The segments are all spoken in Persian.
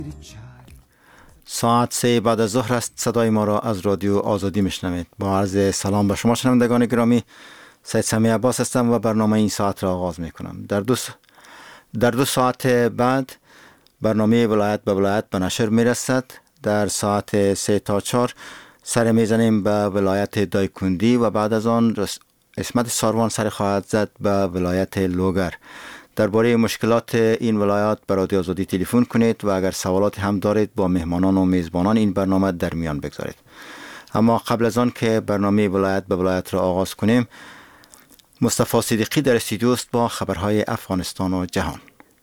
ساعت 3 بعد از ظهر است. صدای ما را از رادیو آزادی میشنوید. با عرض سلام به شما شنوندگان گرامی، سید سمیع عباس هستم و برنامه این ساعت را آغاز میکنم. در دو ساعت بعد برنامه ولایت به ولایت به نشر میرسد. در ساعت 3 تا 4 سر میزنیم به ولایت دایکندی و بعد از آن اسمت ساروان سر خواهد زد به ولایت لوگر. درباره مشکلات این ولایات به رادیو آزادی تلفن کنید و اگر سوالات هم دارید با مهمانان و میزبانان این برنامه در میان بگذارید. اما قبل از آن که برنامه ولایت به ولایت را آغاز کنیم، مصطفی صدیقی در استودیو است با خبرهای افغانستان و جهان.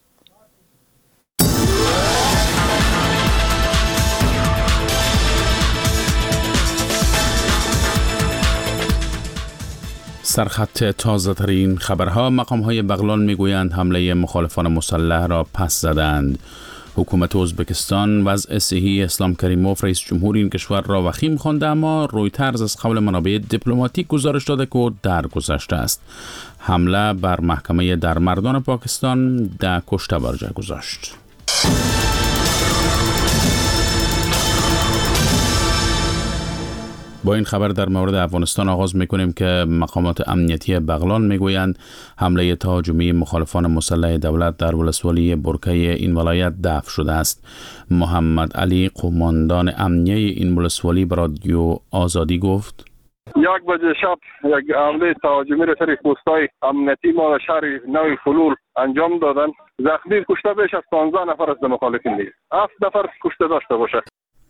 سرخط تازه ترین خبرها. مقام‌های بغلان میگویند حمله مخالفان مسلح را پس زدند. حکومت ازبکستان وضع صحی اسلام کریموف رئیس جمهور این کشور را وخیم خوانده، اما رویترز از قول منابع دیپلماتیک گزارش داده که او درگذشته است. حمله بر محکمه در مردان پاکستان 10 کشته بر جای گذاشت. با این خبر در مورد افغانستان آغاز میکنیم که مقامات امنیتی بغلان میگویند حمله تهاجمی مخالفان مسلح دولت در ولسوالی برکه این ولایت دفع شده است. محمد علی، قماندان امنیه این ولسوالی، به رادیو آزادی گفت: 1 بجه شب یک حمله تهاجمی را سر پست‌های امنیتی ما در شهر نوی فلول انجام دادند. زخمی کشته بیش از 15 نفر از مخالفین دیگه 7 نفر کشته داشته باشه.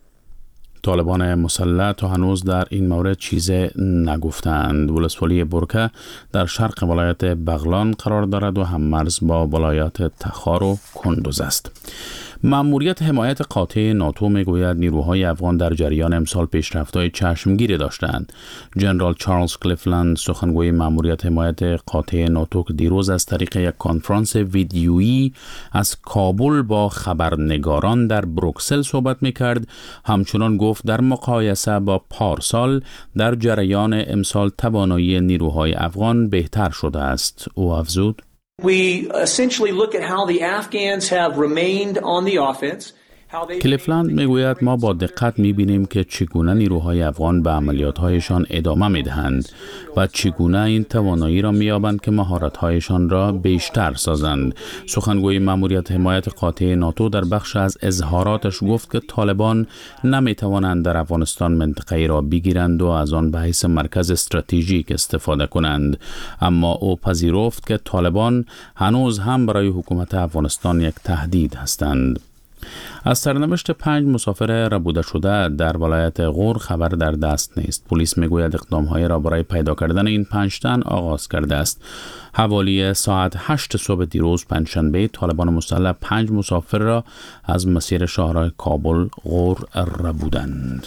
طالبان مسلح تا هنوز در این مورد چیزی نگفتند. ولسوالی برکه در شرق ولایت بغلان قرار دارد و هم مرز با ولایات تخار و کندوز است. مأموریت حمایت قاطع ناتو میگوید نیروهای افغان در جریان امسال پیشرفت‌های چشمگیری داشتند. جنرال چارلز کلیفلند، سخنگوی مأموریت حمایت قاطع ناتو، که دیروز از طریق یک کنفرانس ویدیویی از کابل با خبرنگاران در بروکسل صحبت میکرد، همچنان گفت در مقایسه با پارسال در جریان امسال توانایی نیروهای افغان بهتر شده است. او افزود: We essentially look at how the Afghans have remained on the offense. کلیفلند میگوید ما با دقت میبینیم که چگونه نیروهای افغان به عملیاتهایشان ادامه میدهند و چگونه این توانایی را مییابند که مهارتهایشان را بیشتر سازند. سخنگوی مأموریت حمایت قاطع ناتو در بخش از اظهاراتش گفت که طالبان نمیتوانند در افغانستان منطقه‌ای را بگیرند و از آن به حیث مرکز استراتژیک استفاده کنند، اما او پذیرفت که طالبان هنوز هم برای حکومت افغانستان یک تهدید هستند. از سرنوشت 5 مسافر ربوده شده در ولایت غور خبر در دست نیست. پلیس میگوید اقدام‌های را برای پیدا کردن این 5 تن آغاز کرده است. حوالی ساعت 8 صبح دیروز پنجشنبه طالبان مسلح 5 مسافر را از مسیر شهرهای کابل غور ربودند.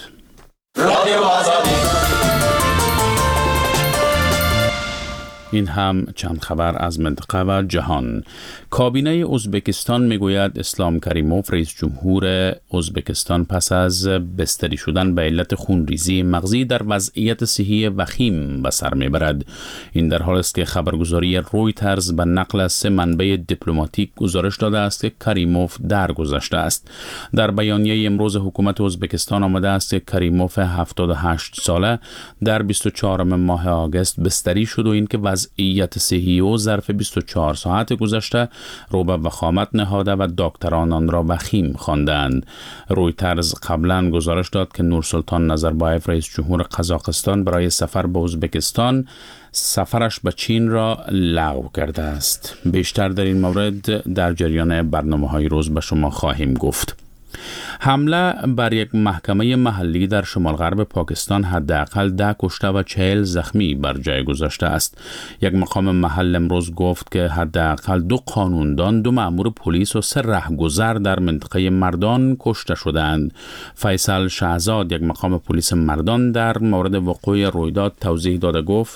این هم چند خبر از منطقه و جهان. کابینه ازبکستان میگوید اسلام کریموف رئیس جمهور ازبکستان پس از بستری شدن به علت خونریزی مغزی در وضعیت صحی وخیم به سر میبرد. این در حالی است که خبرگزاری رویترز به نقل از 3 منبع دیپلماتیک گزارش داده است که کریموف درگذشته است. در بیانیه امروز حکومت ازبکستان آمده است که کریموف 78 ساله در 24 ماه آگوست بستری شد و این که وضعیت صحی او ظرف 24 ساعت گذشته رو به وخامت نهاده و دکتران آن را وخیم خواندند. رویترز قبلا گزارش داد که نورسلطان نظربایف رئیس جمهور قزاقستان برای سفر به ازبکستان سفرش به چین را لغو کرده است. بیشتر در این مورد در جریان برنامه‌های روز به شما خواهیم گفت. حمله بر یک محکمه محلی در شمال غرب پاکستان حداقل 10 کشته و 40 زخمی بر جای گذاشته است. یک مقام محل امروز گفت که حداقل 2 قانوندان، 2 مأمور پلیس و 3 رهگذر در منطقه مردان کشته شدند. فیصل شهزاد، یک مقام پلیس مردان، در مورد وقوع رویداد توضیح داده گفت: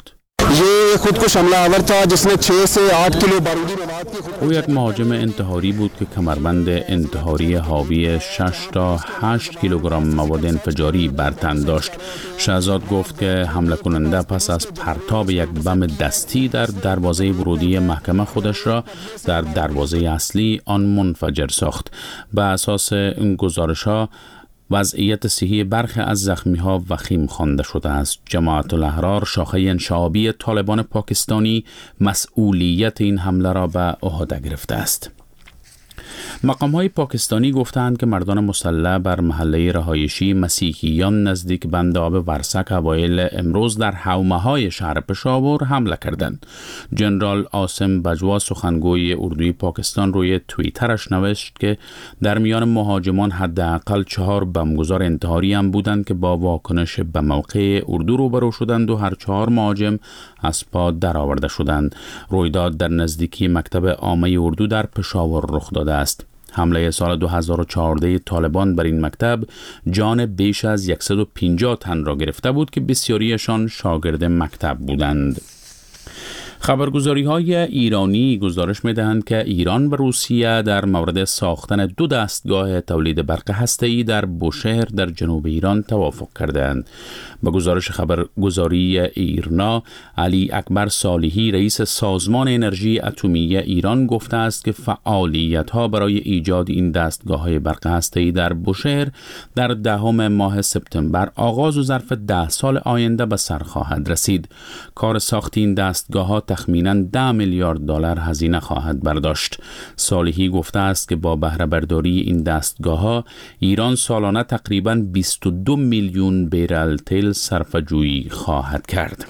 ये खुदकुश हमला आवर था जिसने 6 से 8 किलो बारूदी मवाद की او یک مهاجم انتحاری بود که کمربند انتحاری حاوی 6 تا 8 کیلوگرم مواد انفجاری بر تن داشت. شهزاد گفت که حمله کننده پس از پرتاب یک بم دستی در دروازه ورودی محکمه خودش را در دروازه اصلی آن منفجر ساخت. به اساس این گزارش‌ها وضعیت صحی برخی از زخمی‌ها وخیم خوانده شده است. جماعت الاحرار شاخه انشعابی طالبان پاکستانی مسئولیت این حمله را به عهده گرفته است. مقام‌های پاکستانی گفتند که مردان مسلح بر محله رهایشی مسیحیان نزدیک بند آب ورسک اوایل امروز در حومه‌های شهر پشاور حمله کردند. جنرال عاصم بجوا سخنگوی اردوی پاکستان روی توییترش نوشت که در میان مهاجمان حداقل 4 بمبگذار انتحاری هم بودند که با واکنش به موقع اردو روبرو شدند و هر 4 مهاجم از پا درآورده شدند. رویداد در نزدیکی مکتب عامه اردو در پشاور رخ داده است. حمله سال 2014 طالبان بر این مکتب جان بیش از 150 تن را گرفته بود که بسیاریشان شاگرد مکتب بودند. خبرگزاری‌های ایرانی گزارش می‌دهند که ایران و روسیه در مورد ساختن 2 دستگاه تولید برق هسته‌ای در بوشهر در جنوب ایران توافق کردند. با گزارش خبرگزاری ایرنا، علی اکبر صالحی رئیس سازمان انرژی اتمی ایران گفته است که فعالیت‌ها برای ایجاد این دستگاه‌های برق هسته‌ای در بوشهر در 10 ماه سپتامبر آغاز و ظرف 10 سال آینده به سر خواهد رسید. کار ساخت این دستگاه‌ها تخمیناً 10 میلیارد دلار هزینه خواهد برداشت. صالحی گفته است که با بهره برداری این دستگاه‌ها ایران سالانه تقریباً 22 میلیون بیرل تیل صرفه‌جویی خواهد کرد.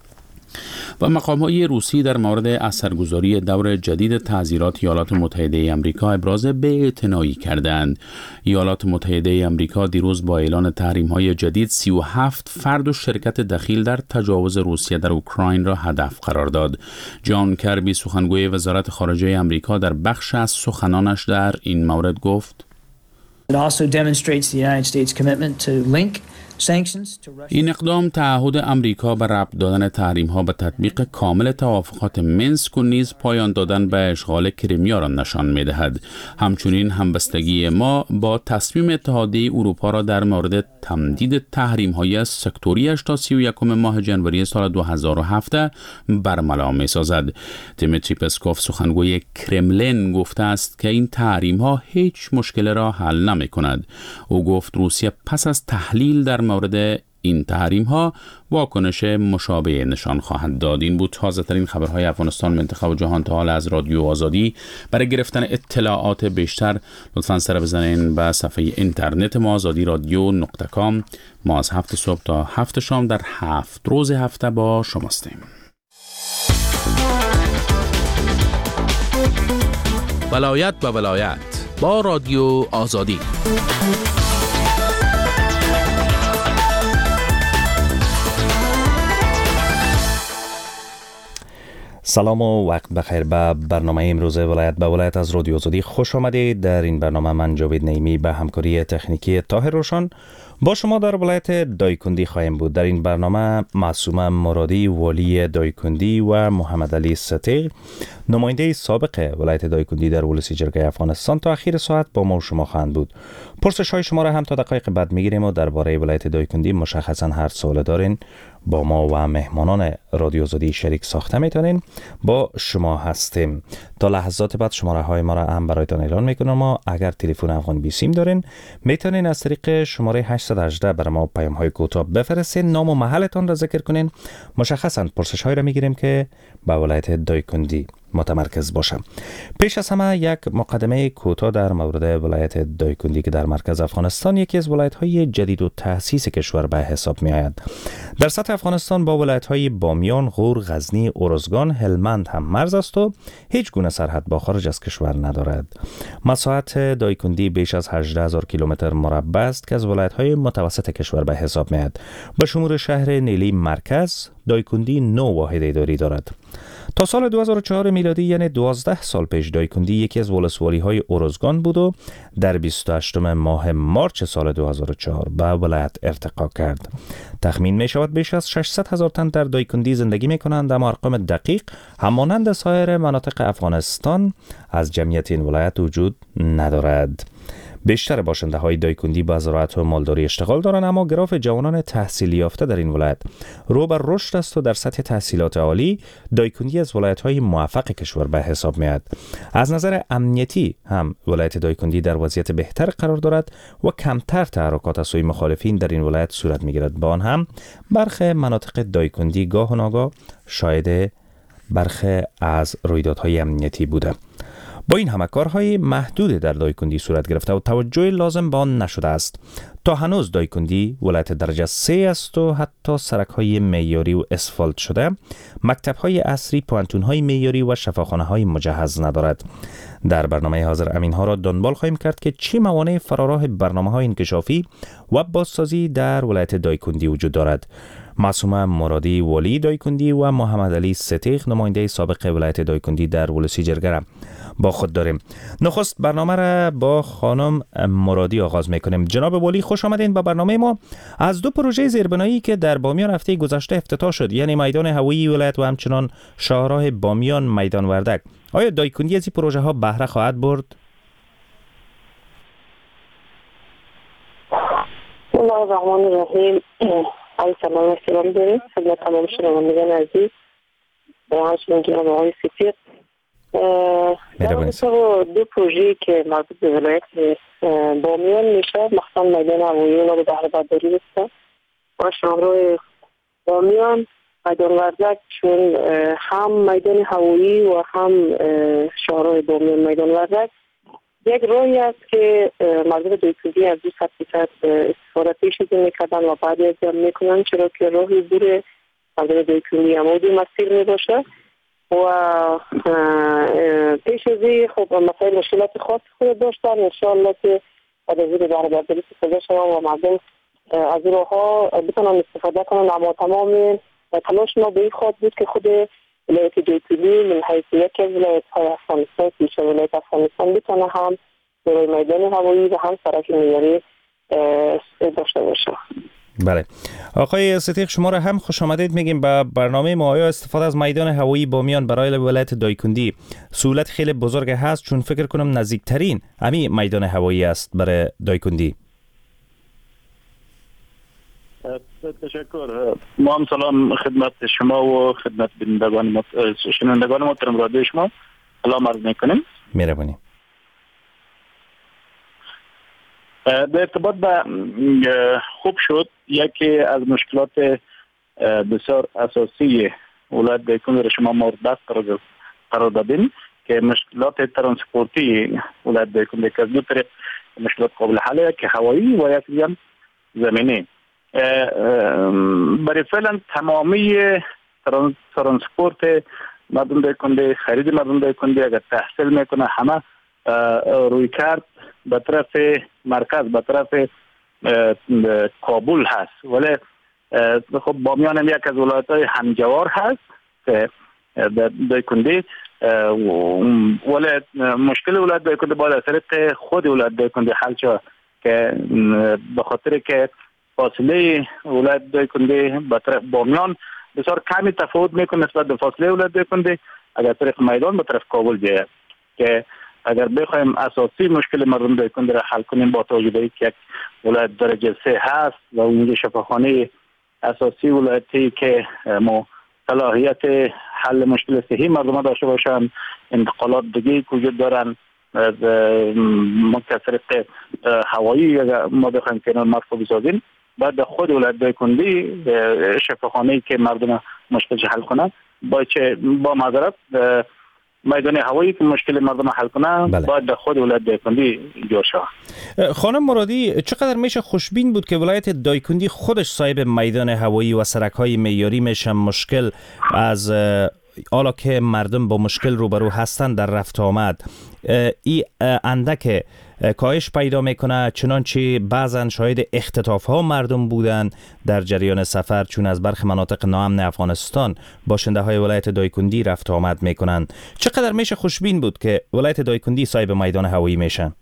و مقام‌های روسی در مورد اثرگذاری دور جدید تعزیرات ایالات متحده آمریکا ابراز بی‌اعتنایی کردند. ایالات متحده آمریکا دیروز با اعلان تحریم‌های جدید 37 فرد و شرکت دخیل در تجاوز روسیه در اوکراین را هدف قرار داد. جان کربی سخنگوی وزارت خارجه آمریکا در بخش از سخنانش در این مورد گفت: It also demonstrates the United States commitment to link این اقدام تعهد امریکا به ربط دادن تحریم‌ها به تطبیق کامل توافقات منسک و نیز پایان دادن به اشغال کریمیا را نشان می‌دهد. همچنین همبستگی ما با تصمیم اتحادیه اروپا را در مورد تمدید تحریم‌های سکتوریش تا 31 ماه ژانویه سال 2017 برملا می‌سازد. دیمیتری پسکوف سخنگوی کرملین گفته است که این تحریم‌ها هیچ مشکل را حل نمی‌کند. او گفت روسیه پس از تحلیل در مورد این تحریم ها واکنش مشابه نشان خواهد داد. این بود تازه ترین خبرهای افغانستان، منطقه و جهان تا حالا از رادیو آزادی. برای گرفتن اطلاعات بیشتر لطفاً سر بزنین به صفحه اینترنت ما azadiradyo.com. ما از 7 صبح تا 7 شام در 7 روز هفته با شماستیم. ولایت به ولایت با رادیو آزادی. سلام و وقت بخیر. به برنامه امروز ولایت به ولایت از رادیو آزادی خوش آمدید. در این برنامه من جاوید نعیمی به همکاری تکنیکی طاهر روشن با شما در ولایت دایکندی خواهیم بود. در این برنامه معصومه مرادی والی دایکندی و محمد علی ستیغ نماینده سابق ولایت دایکندی در ولسی جرگه افغانستان تا اخیر ساعت با ما و شما خواهند بود. پرسش های شما را هم تا دقایق بعد میگیریم و درباره ولایت دایکندی مشخصا هر سوال دارین با ما و مهمانان رادیو آزادی شریک ساخته میتونین. با شما هستیم تا لحظات بعد. شماره های ما را هم برایتان اعلان میکنم. ما اگر تلفن افغان 20 دارین میتونین از طریق شماره 818 برای ما پیام های کوتاه بفرستین، نام و محلتان را ذکر کنین. مشخصا پرسش های را میگیریم که به ولایت دایکندی متمرکز باشه. پیش از همه یک مقدمه کوتاه در مورد ولایت دایکندی که در مرکز افغانستان یکی از ولایت‌های جدید و تأسیس کشور به حساب می‌آید. در سطح افغانستان با ولایت‌های بامیان، غور، غزنی، ارزگان، هلمند هم مرز است و هیچ گونه سرحد با خارج از کشور ندارد. مساحت دایکندی بیش از 18000 کیلومتر مربع است که از ولایت‌های متوسط کشور به حساب می‌آید. با شمول شهر نیلی مرکز، دایکندی 9 واحد اداری دارد. تا سال 2004 میلادی یعنی 12 سال پیش دایکندی یکی از ولسوالی‌های اروزگان بود و در 28 ماه مارچ سال 2004 به ولایت ارتقا کرد. تخمین می شود بیش از 600,000 تن در دایکندی زندگی می کنند، اما ارقام دقیق همانند سایر مناطق افغانستان از جمعیت این ولایت وجود ندارد. بیشتر باشنده های دایکندی با زراعت و مالداری اشتغال دارند، اما گراف جوانان تحصیل یافته در این ولایت رو بر رشد است و در سطح تحصیلات عالی دایکندی از ولایت های موفق کشور به حساب میاد. از نظر امنیتی هم ولایت دایکندی در وضعیت بهتر قرار دارد و کمتر تحرکات از سوی مخالفین در این ولایت صورت میگیرد. با آن هم برخی مناطق دایکندی گاه و ناگاه شاهد برخی از رویدادهای امنیتی بوده. با این همه کارهای محدود در دایکندی صورت گرفته و توجه لازم به آن نشده است. تا هنوز دایکندی ولایت درجه 3 است و حتی سرک‌های معیاری و اسفالت شده، مکتب‌های عصری، پوانتون‌های معیاری و شفاخانه‌های مجهز ندارد. در برنامه حاضر امین‌ها را دنبال خواهیم کرد که چه موانع فراراه برنامه‌های انکشافی و بازسازی در ولایت دایکندی وجود دارد. معصومه مرادی ولی دایکندی و محمد علی ستیخ نماینده سابق ولایت دایکندی در ولسی جرگه با خود داریم. نخست برنامه را با خانم مرادی آغاز میکنیم. جناب ولی خوش آمدین به برنامه ما. از دو پروژه زیربنایی که در بامیان هفته گذشته افتتاح شد، یعنی میدان هوایی ولایت و همچنان شاهراه بامیان میدان وردک، آیا دایکندی از این پروژه ها بهره خواهد برد؟ الله الرحمن الرحیم. سلام و احترام داریم خدمت تمام شنوندگان عزیز و همچنین جناب آقای ستیخ. دو پروژه که مربوط به ولایت بامیان میشه، مخصوصا میدان هوایی را به بهره برداری رسیده و شاهراه بامیان میدان وردک، چون هم میدان هوایی و هم شاهراه بامیان میدان وردک یک راهی است که مردم دایکندی از 200% استفاده پیش از این میکردن و بعد از این میکنن، چرا که راهی بوده مردم دایکندی هم دو مسیر میباشه و پیش از این خب مسائل مشکلات خاص خود داشتن. انشاءالله که بعد از این بهره برداری استفاده شدن و مردم از این راهها بتونن استفاده کنن، اما تمام تلاش ما به این خاطر بود که خود ولایت دایکندی من حیث یکی از ولایت‌های افغانستان که ولایت افغانستان بتونه هم برای میدان هوایی و هم سرک معیاری داشته باشه. بله آقای ستیخ، شما را هم خوش آمدید میگیم به برنامه ما. آیا استفاده از میدان هوایی بامیان برای ولایت دایکندی سهولت خیلی بزرگ هست؟ چون فکر کنم نزدیکترین همین میدان هوایی است برای دایکندی. تشکر. ما هم سلام خدمت شما و خدمت شنوندگان محترم رادیو شما سلام عرض میکنیم. مهربانی. به ارتباط به خوب شد، یکی از مشکلات بسیار اساسی ولایت دایکندی را شما مورد بحث قرار دادین که مشکلات ترانسپورتی ولایت دایکندی که از دو طریق مشکلات قابل حل، که هوایی و یک دیگر زمینی. برای فعلا تمامی ترانسپورت مردم دایکندی، خرید مردم دایکندی اگر تحصیل میکنه همه روی کرد به طرف مرکز، به طرف کابل هست. ولی خب بامیان هم یک از ولایت‌های همجوار هست که دایکندی، ولی مشکل ولایت دایکندی باید از طریق خود ولایت دایکندی حل شود، که به خاطر که فاصله ولایت دایکندی به طرف بامیان بسیار کمی تفاوت میکنه نسبت به فاصله ولایت دایکندی اگر طریق میدان به طرف کابل بیاید. که اگر بخوایم اساسی مشکل مردم دایکندی را حل کنیم، با توجه به اینکه یک ولایت درجه 3 هست و اونجا شفاخانه اساسی ولایتی که ما صلاحیت حل مشکل صحی مردم داشته باشند، انتقالات دیگه وجود دارن از طریق هوایی اگر ما بخوایم کنار مرفوع بسازیم، بعد خود ولایت دایکندی شفاخانه‌ای که مردم مشکلش حل کنند با معذرت میدان هوایی که مشکل مردم حل کنه باید خود ولایت دایکندی جور شود. خانم مرادی، چقدر میشه خوشبین بود که ولایت دایکندی خودش صاحب میدان هوایی و سرک‌های معیاری میشه؟ مشکل از حالا که مردم با مشکل روبرو هستند در رفت آمد، این اندک کاهش پیدا میکنه، چنانچه بعضا شاهد اختطاف ها مردم بودن در جریان سفر، چون از برخی مناطق ناامن افغانستان باشنده های ولایت دایکندی رفت آمد میکنند. چقدر میشه خوشبین بود که ولایت دایکندی صاحب میدان هوایی میشن؟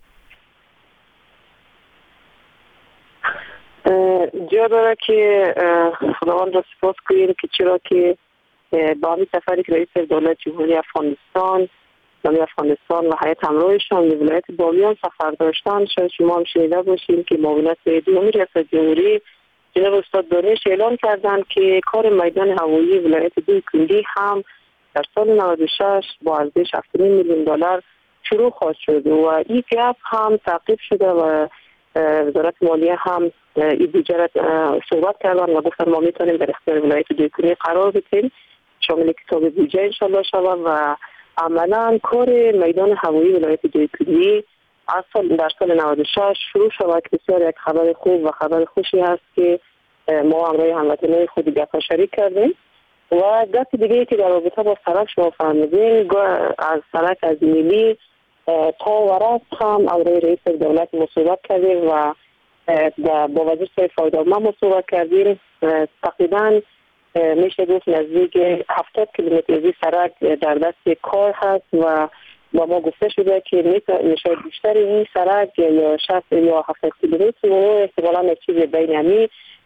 جا داره که خداوند را سپاس کنیم که چرا که با همین سفری که رئیس دولت جمهوری افغانستان و هیئت همراهشان به ولایت بامیان سفر داشتن، شاید شما هم شنیده باشید که معاونت دوم ریاست جمهوری جناب استاد دانش اعلان کردند که کار میدان هوایی ولایت دایکندی هم در سال 96 با ارزش 7.5 میلیون دلار شروع خواهد شد و این گپ هم تعقیب شده و وزارت مالیه هم این بودجه را صحبت کردن و گفتن ما میتونیم در اختیار ولایت دایکندی قرار بدیم، شامل کتاب بودجه انشالله شود و عملا کار میدان هوایی ولایت دایکندی در سال 96 شروع شود که بسیار یک خبر خوب و خبر خوشی هست که ما همراه هموطنان خود گپ شریک کردیم. و گپ دیگه که در رابطه با سرک شما فرمودین، از سرک از میلی تا ورس هم همراه رئیس دولت مصوبت کردیم و با وزیر صحت فایده‌مند مصوبت کردیم. تقریبا میشه گفت نزدیک 70 کیلومتر از سرک در دست کار هست و با ما گفته شده که میشه بیشتر این سرک یا 60 یا 70 کیلومتر و احتمالاً یک چیز بین همین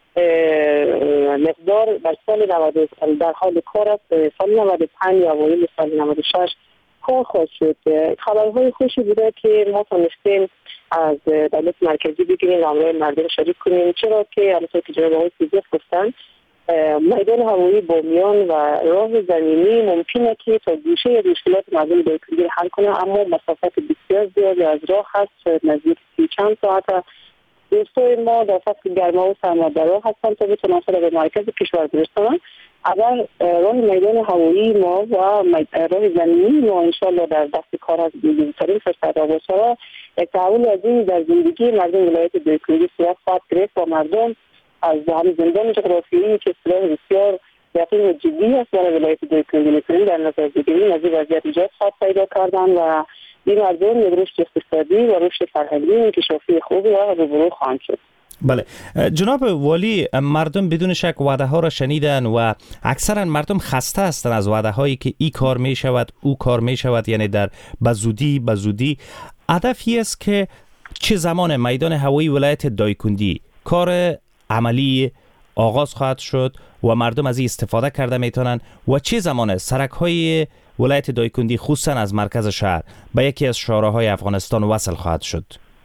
مقدار در سال 90 در حال کار است، سال 95 یا اوایل سال 96 کار خواهد شد. خبرهای خوشی بوده که ما تونستیم از دولت مرکزی بگیریم و همراه مردم شریک کنیم، چرا که همونطور که جناب آقای سیزیف گفتن میدان هوایی بامیان و راه زمینی ممکنه که تا گوشه از مشکلات مردم دایکندی حل کنه، اما مسافت بسیار زیادی از راه هست، شاید نزدیک 30 چند ساعت. دوستای ما در فصل گرما و سرمادرها هستن تا بتونن خود به مرکز کشور برسونن. اگر راه میدان هوایی ما و راه زمینی ما انشالله در دست کار از بزرگترین فرصت باشه، یک تحول عظیم در زندگی مردم ولایت دایکندی صورت خواهد گرفت و مردم از همین زندان جغرافیایی که اصطلاح بسیار یقین و جدی است برای ولایت دایکندی می‌کنیم در نظر بگیریم، از این وضعیت ایجاد خواهد پیدا کردن و این مردم یک رشد اقتصادی و رشد فرهنگی و انکشافی خوبی را روبرو خواهند شد. بله جناب والی، مردم بدون شک وعده ها را شنیدن و اکثرا مردم خسته هستند از وعده هایی که این کار می شود او کار می شود، یعنی در بزودی. هدفی است که چه زمان میدان هوایی ولایت دایکندی کار عملی آغاز خواهد شد و مردم از این استفاده کرده میتونن و چه زمان سرک های ولایت دایکندی خصوصا از مرکز شهر به یکی از شهرهای افغانستان وصل خواهد شد؟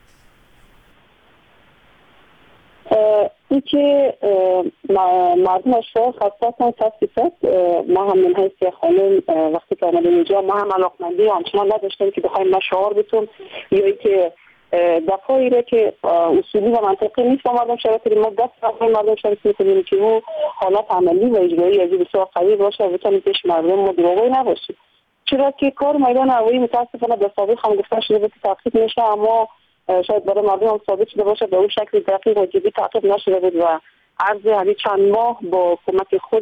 این که مردم از شهر خسته هستن تصفیفت، ما هم من حیث خانم وقتی که آمدیم اینجا ما هم علاقمندی همچنان نداشتیم که بخوایم ما شعار بتون یا ای که دفعی را که اصولی و منطقی نیست با مردم شرط کنیم، ما دست مردم شرط کنیم که او حالات عملی و اجرایی از این بسیار قوی باشه و بتونیم پیش مردم ما دروغی نباشیم، چرا که کار میدان هوایی متاسفانه در سابق هم گفته شده بود تعقیب میشه، اما شاید برای مردم هم ثابت شده باشه به اون شکل دقیق و جدی تعقیب نشده بود و عرض همین چند ماه با کمک خود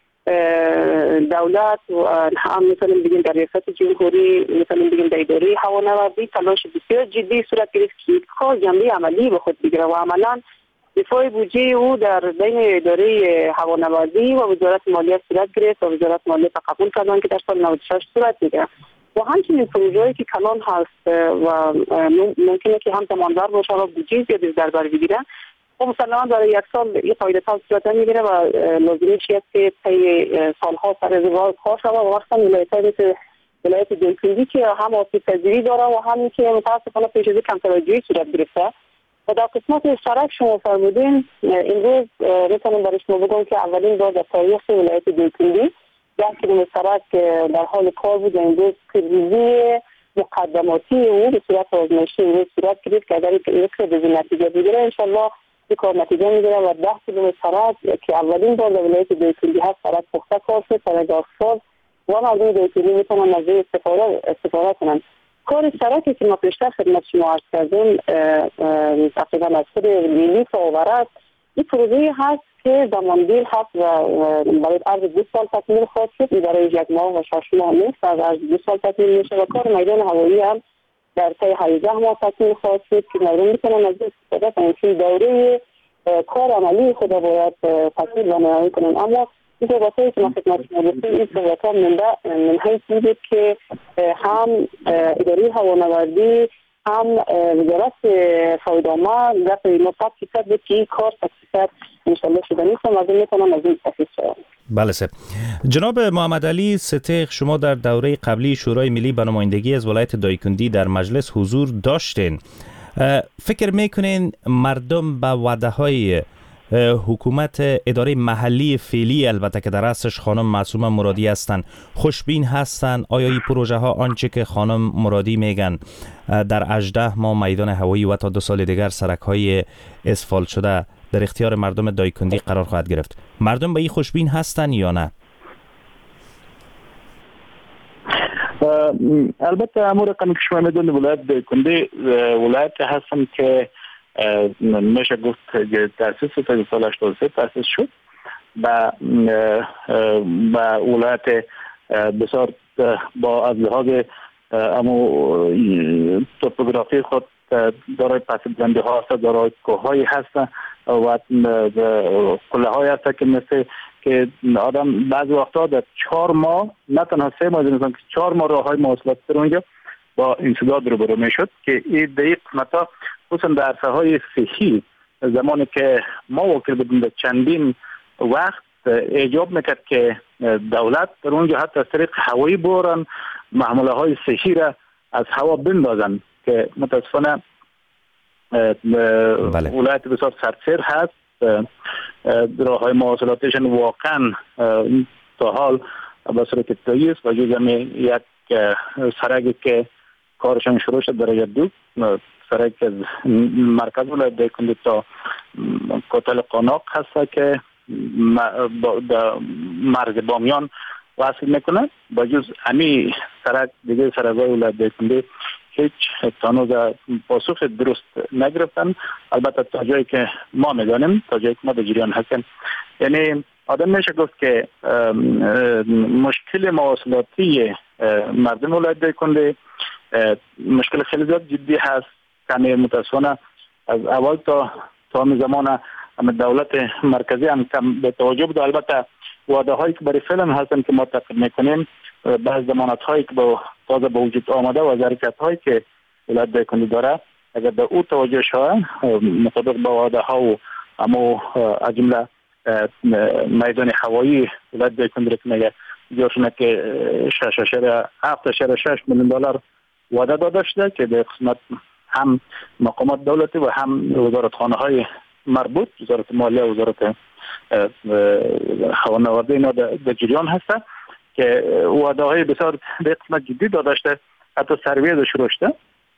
دولت و هم میتونیم بگیم در ریاست جمهوری، میتونیم بگیم در اداره هوانوردی تلاش بسیار جدی صورت گرفت که کار جنبه عملی به خود بگیره و عملا دفاع بودجه او در بین اداره هوانوردی و وزارت مالیه صورت گرفت و وزارت مالیه تقبل کردن که در سال 96 صورت بگیره و همچنین پروژه‌ای که کلان هست و ممکنه که هم زماندار باشه و بودجه زیادی در بر بگیره و مسلما برای یک سال این قاعدتا صورت میگیره و لازمه چیه که طی سالها سر روال کار شود و وقتا ولایت‌های مثل ولایت دایکندی که هم آسیب پذیری داره و هم که متاسفانه پیش از کم توجهی صورت گرفته و در قسمت سرک شما فرمودین امروز میتونم برای شما بگم که اولین بار در تاریخ ولایت دایکندی 10 کیلومتر سرک در حال کار بود. امروز پیروزی مقدماتی او به صورت آزمایشی امروز صورت گرفت که اگر این به نتیجه بگیره انشالله این کار نتیجه میگیره و 10 کیلومتر سرک که اولین بار در ولایت دایکندی هست سرک پخته کار شد، سرک آسفالت و مردم دایکندی میتونن از این استفاده کنن. کار سرکی که ما پیشتر خدمت شما عرض کردیم تقریبا از خود لیلی تا ورس این پروژه هست که زمانگیر هست و برای عرض 2 سال تکمیل خواهد شد، برای 1 ماه و 6 ماه نیست، از عرض 2 سال تکمیل میشه و کار میدان هوایی هم در طی 18 ماه تصمیم خواهد شد که مردم میتونن از استفاده کنن که دوره کار عملی خود باید تکمیل و نهایی کنن. اما این صحبت‌هایی که ما خدمت شما گفتیم این صحبت‌ها من حیث بود که هم اداره هوانوردی هم وزارت فایدامه در مطلب کرد بود که این کار تکمیل انشالله شده نیست و مردم میتونن از این استفاده شدن. بله سر. جناب محمد علی ستیغ، شما در دوره قبلی شورای ملی به نمایندگی از ولایت دایکنډي در مجلس حضور داشتین. فکر میکنین مردم به وعده های حکومت اداره محلی فعلی البته که در اصلش خانم معصومه مرادی هستند خوشبین هستند؟ آیا این پروژه ها آنچه که خانم مرادی میگن در 18 ماه میدان هوایی و تا 2 سال دیگر سرک های اسفالت شده در اختیار مردم دایکنډي قرار خواهد گرفت؟ مردم به این خوشبین هستن یا نه؟ البته امور رقمی که شما میدونید ولایت دایکنډي ولایت هستم که میشه گفت تاسیس تا سال 83 تاسیس شد و ولایت بسیار با از لحاظ توپوگرافی خود دارای پس‌بندی ها هست، دارای کوه‌هایی هست و قله های هست که مثل که آدم بعضی وقتا در 4 ماه نه تنها 3 ماه که 4 ماه راه های مواصلات در اونجا با انسداد روبرو میشد که این دقیق متا خصوصا در عرصه های صحی زمانی که ما واقع بودیم در چندین وقت ایجاب میکرد که دولت در اونجا حتی از طریق هوایی برن محموله های صحی را از هوا بندازن که متاسفانه ولایت بسیار سرسیر هست. راه های مواصلاتشان واقعا تا حال به صورت ابتدایی است و جز یک سرکی که کارشان شروع شد درجه 2 سرک از مرکز ولایت دایکنډي تا کوتل قاناق هست که مرز بامیان وصل میکنه. با جز امی سرک دیگه سرک‌های ولایت دایکنډي هیچ تانوز پاسخ درست نگرفتن. البته تا جایی که ما میدانیم، تا جایی که ما در جریان هستیم، یعنی آدم میشه گفت که مشکل مواصلاتی مردم ولایت دایکنډي مشکل خیلی زیاد جدی هست. کمی متاسفانه از اول تا همین زمان دولت مرکزی هم کم به توجه بود. البته وعده هایی که برای فعلا هستن که ما تعقیب میکنیم، بعض ضمانت هایی که تازه به وجود آمده و ظرفیت هایی که ولایت دایکنډي داره اگر به او توجه شود مطابق با وعده ها و اما از جمله میدان هوایی ولایت دایکنډي که میگه جاشونه که 7.6 میلیون دلار وعده داده شده که به قسمت هم مقامات دولتی و هم وزارتخانه های مربوط، وزارت مالیه و وزارت هوانوردی اینا در جریان هسته که وعده های بسیار به قسمت جدی داده شده. حتی سروی شروع شده.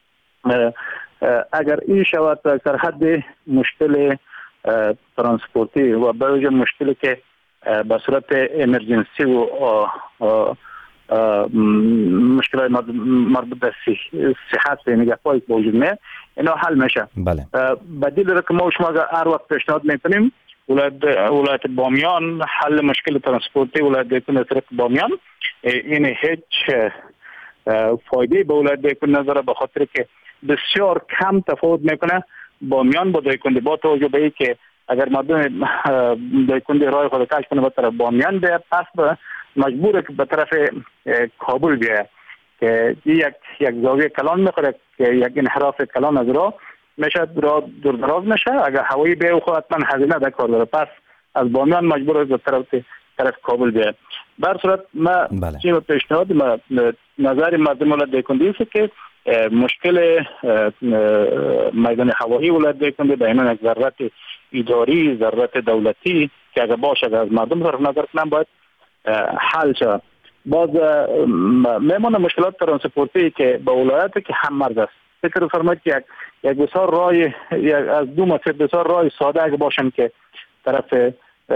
اگر این شود در حد مشکل ترانسپورتی و به وجه مشکلی که به صورت امرجنسی و مشکلات مربوط به صحت و نگهداری با وجود میاد، اینا حل میشه. بله. بدیل را که ما شما هر وقت پیشنهاد میکنیم ولایت بامیان حل مشکل ترانسپورتی ولایت دایکنډي از طریق بامیان این هیچ فایده به ولایت دایکنډي نداره، به خاطر که بسیار کم تفاوت میکنه بامیان با دایکنډي با توجه به اینکه اگر مردم دایکنډي راه خود کش کنه به طرف بامیان بیاد، پس به مجبوره که به طرف کابل بیاد که یک زاویه کلان میخوره که یک انحراف کلان از راه میشه، راه دور دراز میشه. اگر هوایی بیاد خود حتما هزینه در کار داره، پس از بامیان مجبوره به طرف کابل بیاد. بر صورت ما چه پیشنهاد نظر مردم ولایت دایکنډي است که مشکل میدان هوایی ولایت دایکنډي بین یک ضرورت اداری، ضرورت دولتی که اگر باشه از مردم طرف نظر کنن باید حل شد. باز میمونه مشکلات ترانسپورتی که با ولایت که هم مرز است. فکر فرمایید که یک بسیار راه از 2 مسیر بسیار راه ساده اگه باشن که طرف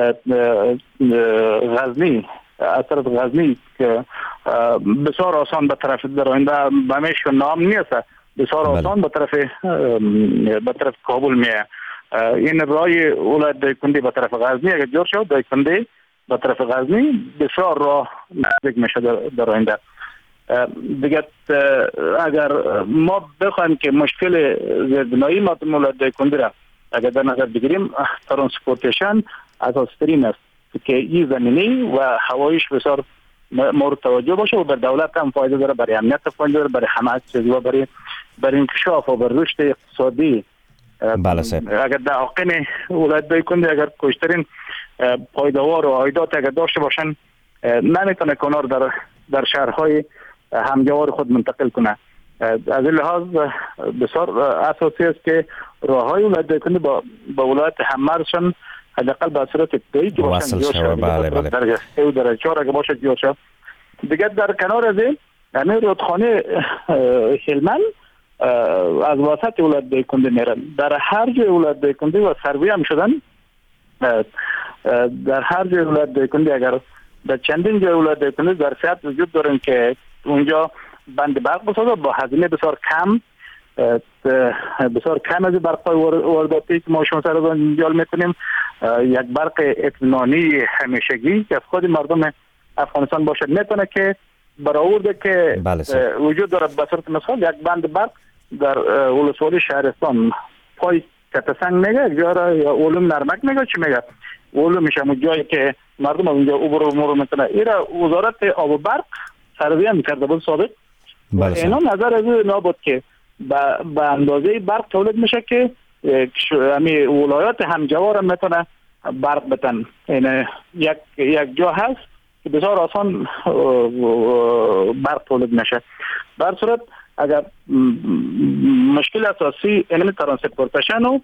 غزنی که بسیار آسان به طرف درآینده به میش نام نیست، بسیار آسان به طرف کابل میه. این راه ولایت دایکنډي به طرف غزنی اگه جور شد، دایکنډي به طرف غزنی بسیار راه نزدیک میشه در آینده. دیگه اگر ما بخوایم که مشکل زیربنایی ولایت دایکنده را اگر در نظر بگیریم، ترانسپورتیشن اساسی ترین است که این زمینی و هوایش بسیار مورد توجه باشه و بر دولت هم فایده داره، برای امنیت فایده داره، برای همه چیز و برای انکشاف و بر رشد اقتصادی. بله صاحب. اگر در حقین ولایت دایکنده اگر کوشترین پایداوار و عایدات اگر داشته باشن، نمیتونه کنار در شهرهای همجوار خود منتقل کنه. از این لحاظ بسیار اساسی است که راههای ولایت دایکنده با ولایت همرشن حداقل به صورت ابتدایی که باشن دیار شد. بله. درجه 3 و درجه 4 اگر باشه دیار شد. دیگه در کنار از این همین رودخانه هلمند از وسط ولایت دایکنده میرن. در هر جای ولایت دایکنده و سروی هم شدن، در هر جای ولایت دایکنده اگر در چندین جای ولایت دایکنده ظرفیت وجود دارن که اونجا بند برق بسازه با هزینه بسیار کم از برق‌های وارداتی که ما شما سر انجام میکنیم، یک برق اطمینانی همیشگی که از خود مردم افغانستان باشد میتونه که برآورده که وجود داره. به صورت مثال یک بند برق در ولسوالی شهرستان پای کتسنگ میگه یا علوم نرمک میگه چی میگه علوم میشه همون جایی که مردم از اونجا عبور و مرور میکنه. ایرا وزارت آب و برق سرویه میکرده بود سابق. اینا نظر از نابود که به اندازه برق تولید میشه که همین ولایات همجوار میتونه برق بتن. این یک جا هست که بسیار آسان برق تولید میشه. در صورت اگر مشکل اساسی این ترانسپورتیشن و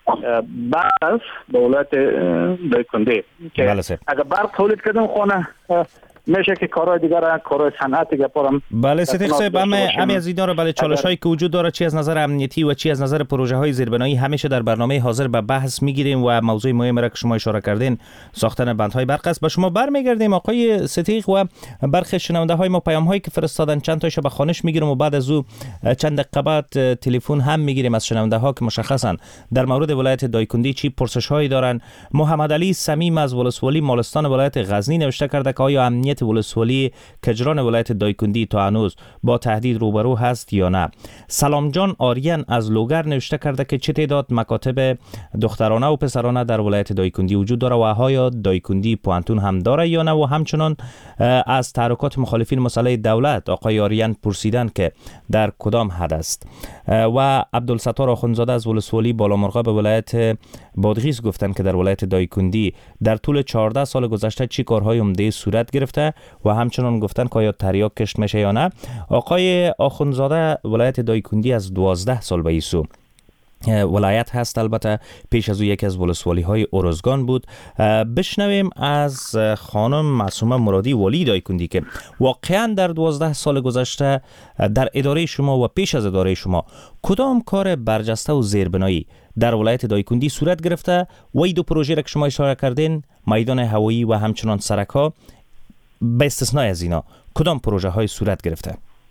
برق به ولایت دایکنده که اگر برق تولید کردن خونه میشه که کارهای دیگر، کارهای صنعت دیگه پارم. بله صدیق صاحب، همه از اینا رو بله چالش هایی که وجود داره، چی از نظر امنیتی و چی از نظر پروژه های زیربنایی، همیشه در برنامه حاضر به بحث میگیریم و موضوع مهم را که شما اشاره کردین ساختن بندهای برق است. به شما برمیگردیم آقای صدیق و برخی شنونده های ما پیام هایی که فرستادن چند تاشو به خوانش میگیریم و بعد از او چند دقیقه بعد تلفن هم میگیریم از شنونده ها که مشخصا در مورد ولایت دایکنده چی پرسش هایی دارن. محمد علی صمیم از ولسوالی مالستان ولایت غزنی نوشته کرده که آیا امنیت ولسوالی کجران ولایت دایکنده تا هنوز با تهدید روبرو هست یا نه. سلام جان آریان از لوگر نوشته کرده که چه تعداد مکاتب دخترانه و پسرانه در ولایت دایکنده وجود داره و آیا دایکنده پوانتون هم داره یا نه، و همچنان از تحرکات مخالفین مسئله دولت آقای آریان پرسیدن که در کدام حد است. و عبدالستار آخوندزاده از ولسوالی بالامرغاب به ولایت بادغیس گفتن که در ولایت دایکنده در طول 14 سال گذشته چی کارهای عمده صورت گرفته و همچنان گفتن که آیا تریاک کشت میشه یا نه. آقای آخوندزاده ولایت دایکنده از 12 سال به ایسو ولایت هست، البته پیش از او یکی از ولسوالی های ارزگان بود. بشنویم از خانم معصومه مرادی والی دایکنده که واقعا در 12 سال گذشته در اداره شما و پیش از اداره شما کدام کار برجسته و زیربنایی در ولایت دایکنده صورت گرفته و این دو پروژه را که شما اشاره کردین، میدان هوایی و همچنان سرک ها، به استثنای از اینا کدام پروژه های صورت گرفته؟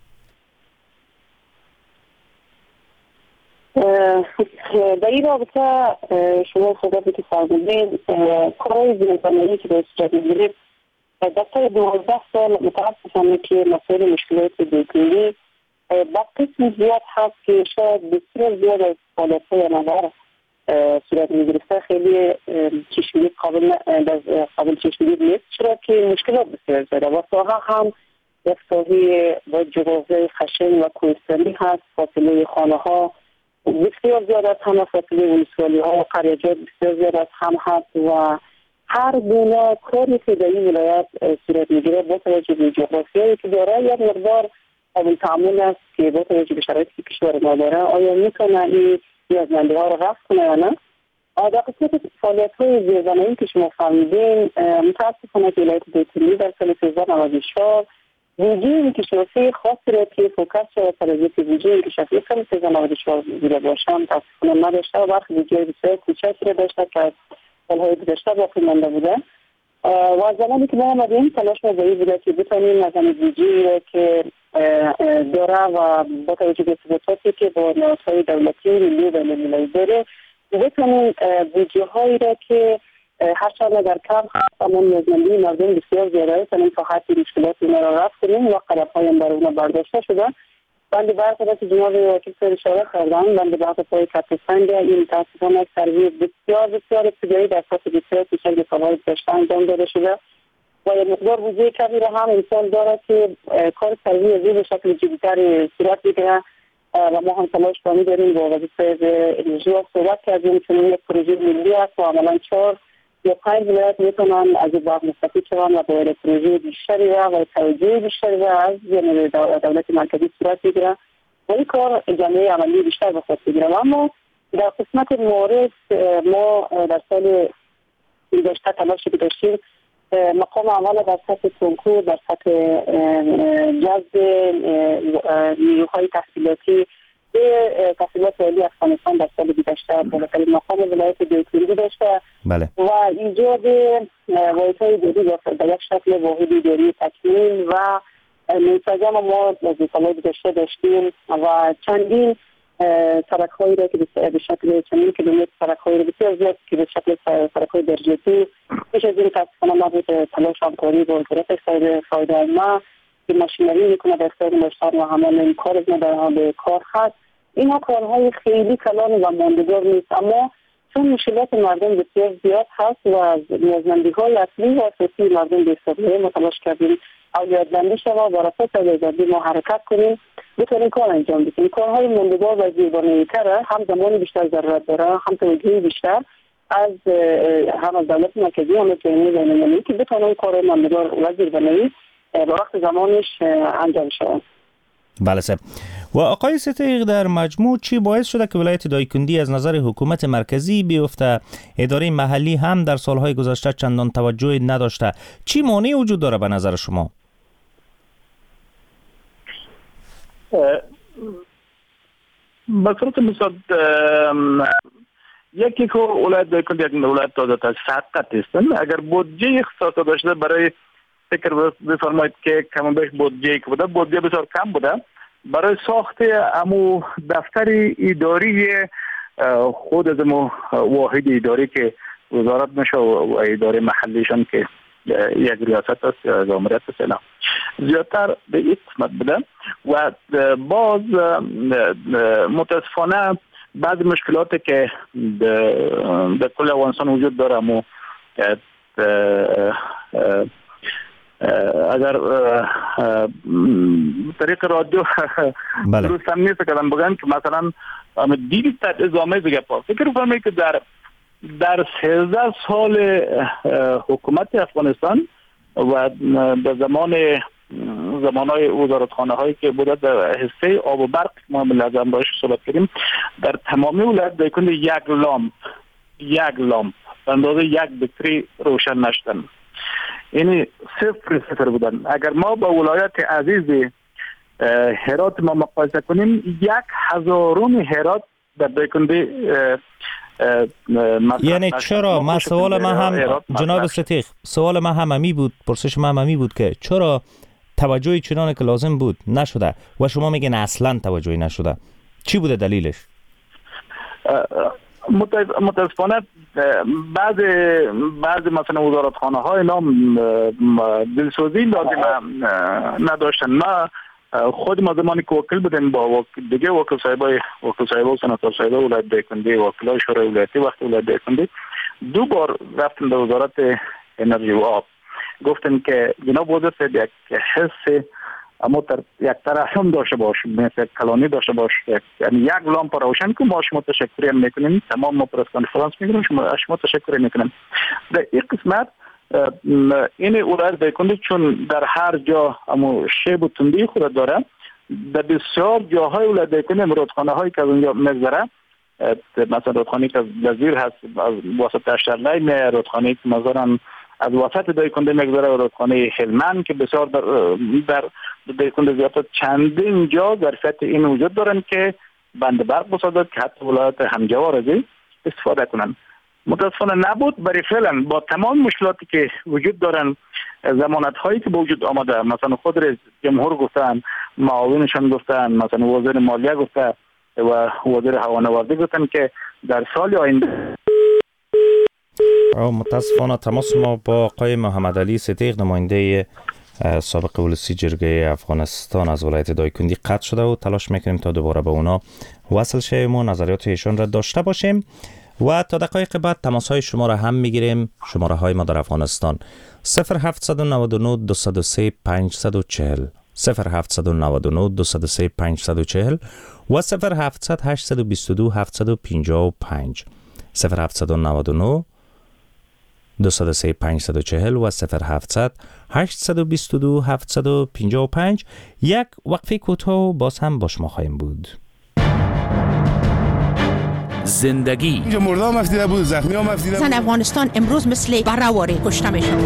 در این رابطه شما خداوی که فرمودین کارهای زیربنایی که به صورت میگیرید در طول 12 سال متاسفانه که مسائل مشکلات دایکنده با قسم زیاد هست که شاید بسیار زیاد از فعالیت‌های نظر صورت میگرفته خیلی چشمگیر قابل چشمگیر نیست، چرا که مشکلات بسیار زیاده و ساحه هم یک ساحه با جغرافیای خشن و کوهستانی هست. فاصله خانه ها بسیار زیاد است، هم فاصله ولسوالی ها و قریجات بسیار زیاد است هم هست و هر گونه کاری که در این ولایت صورت میگیره با توجه به جغرافیایی که داره یک مقدار قابل تعامل است که با توجه به شرایطی که کشور ما داره آیا میتونه این نیازمندی ها رو رفع کنه یا نه. در قسمت فعالیت‌های زیربنایی که شما فهمیدین متاسفانه که ولایت دایکنده در سال 1394 بودجه انکشافی خاصی را که فوکس شد توسط بودجه انکشافی سال 1394 بوده باشه متاسفانه نداشته و برخی بودجه بسیار کوچکی را داشته که از سال‌های گذشته باقی مانده بوده و زمانی که ما آمدیم تلاش ما به این بوده که بتانیم از همین بودجه که داره و با توجه به ارتباطاتی که با نهادهای دولتی ملی و بین‌المللی داره بتانیم بودجه هایی را که هرچند اگر کم هست اما نیازمندی مردم بسیار زیاده است. این فقط مشکلات اینا را رفع کنیم و قدم‌های این برای اونا برداشته شده. بند برخلاف جناب وکیل صاحب اشاره کردن، بند برخلاف کپسنگ این متاسفانه یک سروی بسیار ابتدایی در سطح بسیار کوچک به سال‌های گذشته انجام داده شده و یک مقدار بودجه کمی را هم امسال دارد که کار سروی از به شکل جدی‌تر صورت بگیره و ما هم تلاش داریم با وزارت انرژی صحبت کردیم چون یک پروژه ملی است و عملاً 4 یا 5 ولایت میتونن از این باب مستفید شوند و با پروژه بیشتری و توجه بیشتری از دولت مرکزی صورت بگیره و این کار جامعه عملی بیشتر به خود بگیره. اما در قسمت مورد ما در سال گذشته تلاشی که داشتیم مقام اول در سطح کنکور، در سطح جذب نیروهای تحصیلاتی به تحصیلات عالی افغانستان در سال گذشته بالاترین مقام ولایت دایکنډي داشته. بله. و ایجاد واحدهای اداری در یک شکل واحد اداری تکمیل و منسجم ما از سال‌های گذشته داشتیم و چندین سرک‌هایی را که به شکل چندین کیلومتر سرک‌هایی را بسیار زیاد که به شکل سرک‌های درجاتی پیش از این متأسفانه ما بود تلاش همکاری با وزارت فایده عامه که ماشینری میکنه در سایر مشتر و همان این کار از ما در حال کار هست. اینها کارهای خیلی کلان و ماندگار نیست، اما چون مشکلات مردم بسیار زیاد هست و از نیازمندی‌های اصلی و اساسی مردم بی‌سابقه ما تلاش کردیم اولویت‌بندی شود و بر اساس اولویت‌بندی ما حرکت کنیم بتونیم کار انجام بدیم. کارهای ماندگار و زیربنایی‌تر هم زمان بیشتر ضرورت داره، هم توجه بیشتر از دولت مرکزی هم از جامعه بین‌المللی که بتونه کار ماندگار و زیربنایی به وقت زمانش انجام شود. بله صاحب. و آقای صدیق در مجموع چی باعث شده که ولایت دایکنډي از نظر حکومت مرکزی بیفته؟ اداره محلی هم در سالهای گذشته چندان توجه نداشته. چی مانعی وجود داره به نظر شما؟ به صورت مثال یکی که ولایت دایکنډي یک ولایت تازه تاسیسات است. اگر بودجه اختصاص داشته برای فکر بفرمایید که کم بیش بودجه که بوده، بودجه بسیار کم بوده برای ساخت امو دفتر اداری خود از امو واحد اداری که وزارت نشه و اداره محلیشان که یک ریاست است یا امارت است زیادتر به این قسمت بوده و باز متاسفانه بعض مشکلاتی که در کل افغانستان وجود داره امو اگر طریق رادیو درست هم نیست کردن بگن که مثلا دیدی تبعیض آمیز گپا فکر کنم که در 13 سال حکومت افغانستان و به زمانهای وزارتخانه هایی که بوده در حصه آب و برق ما لازم باش صحبت کردیم در تمامی ولایت دایکنډي یک لامپ به اندازه یک بطری روشن نشدن. یعنی صفر بودن. اگر ما با ولایت عزیز هرات ما مقایسه کنیم 1000 هرات در دایکنډي یعنی چرا ما سوال ما هم جناب صدیق سوال ما هم همی بود، پرسش ما هم همی بود که چرا توجهی چنان که لازم بود نشده و شما میگین اصلا توجهی نشده؟ چی بوده دلیلش؟ متاسفانه بعضی مثلا وزارتخانه های نام دلسوزی لازم نداشتن. ما خود ما زمانی که وکیل بودیم با دیگه وکیل صاحب و سناتور صاحب ولایت دایکنډي وکیلای شورای ولایتی وقت ولایت دایکنډي 2 بار رفتیم به وزارت انرژی و آب گفتن که جناب وزیر صاحب یک حس اما یک ترحم داشته باش، مثل کلانی داشته باش، یعنی یک لامپ روشن که ما شما تشکر میکنیم، تمام ما پرس کانفرانس میگیریم شما تشکر میکنیم. در این قسمت این ولایت دایکنډي چون در هر جا اما شیب و تندی خود داره در بسیار جاهای ولایت دایکنډي رودخانه هایی که از اونجا میگذره مثلا رودخانه که از جزیر هست از واسط اشترلی می رودخانه که مثلا از وسط دایکنډي میگذره و رودخانه هلمند که بسیار در دایکنډي زیاد چندین جا ظرفیت این وجود دارن که بند برق بسازد که حتی ولایت همجوار از استفاده کنن. متاسفانه نبود. برای فعلا با تمام مشکلاتی که وجود دارن ضمانت هایی که به وجود آمده مثلا خود رئیس جمهور گفتن، معاونشان گفتن، مثلا وزیر مالیه گفته و وزیر هوانوردی گفتن که در سال آینده متاسفانه تماس ما با آقای محمد علی صدیق نماینده سابق ولسی جرگه افغانستان از ولایت دایکندی قطع شده و تلاش میکنیم تا دوباره به اونا وصل شویم و نظریات ایشان را داشته باشیم و تا دقایق بعد تماس های شما را هم میگیریم. شماره های ما در افغانستان 0799 203 540 0799 203 540 و 0700 822 755 0799 203 540 و 0700 822 755. یک وقفه کوتاه باز هم با شما خواهیم بود. زندگی اینجا مرده هم افتیده بود، زخمی هم افتیده بود. زن افغانستان امروز مثل بره‌واره کشته میشن.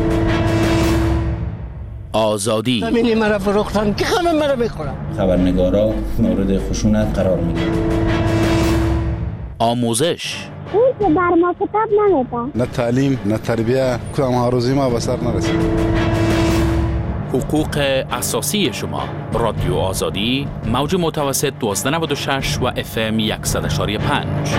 آزادی زمینی مرا فروختن که همه مرا میخورن. خبرنگارا مورد خشونت قرار میگیرن. آموزش اون که بر ما کتاب نمیدن. نه تعلیم نه تربیه، کدام ها روزی ما به سر نرسید. حقوق اساسی شما. رادیو آزادی موج متوسط 1296 و FM 100.5.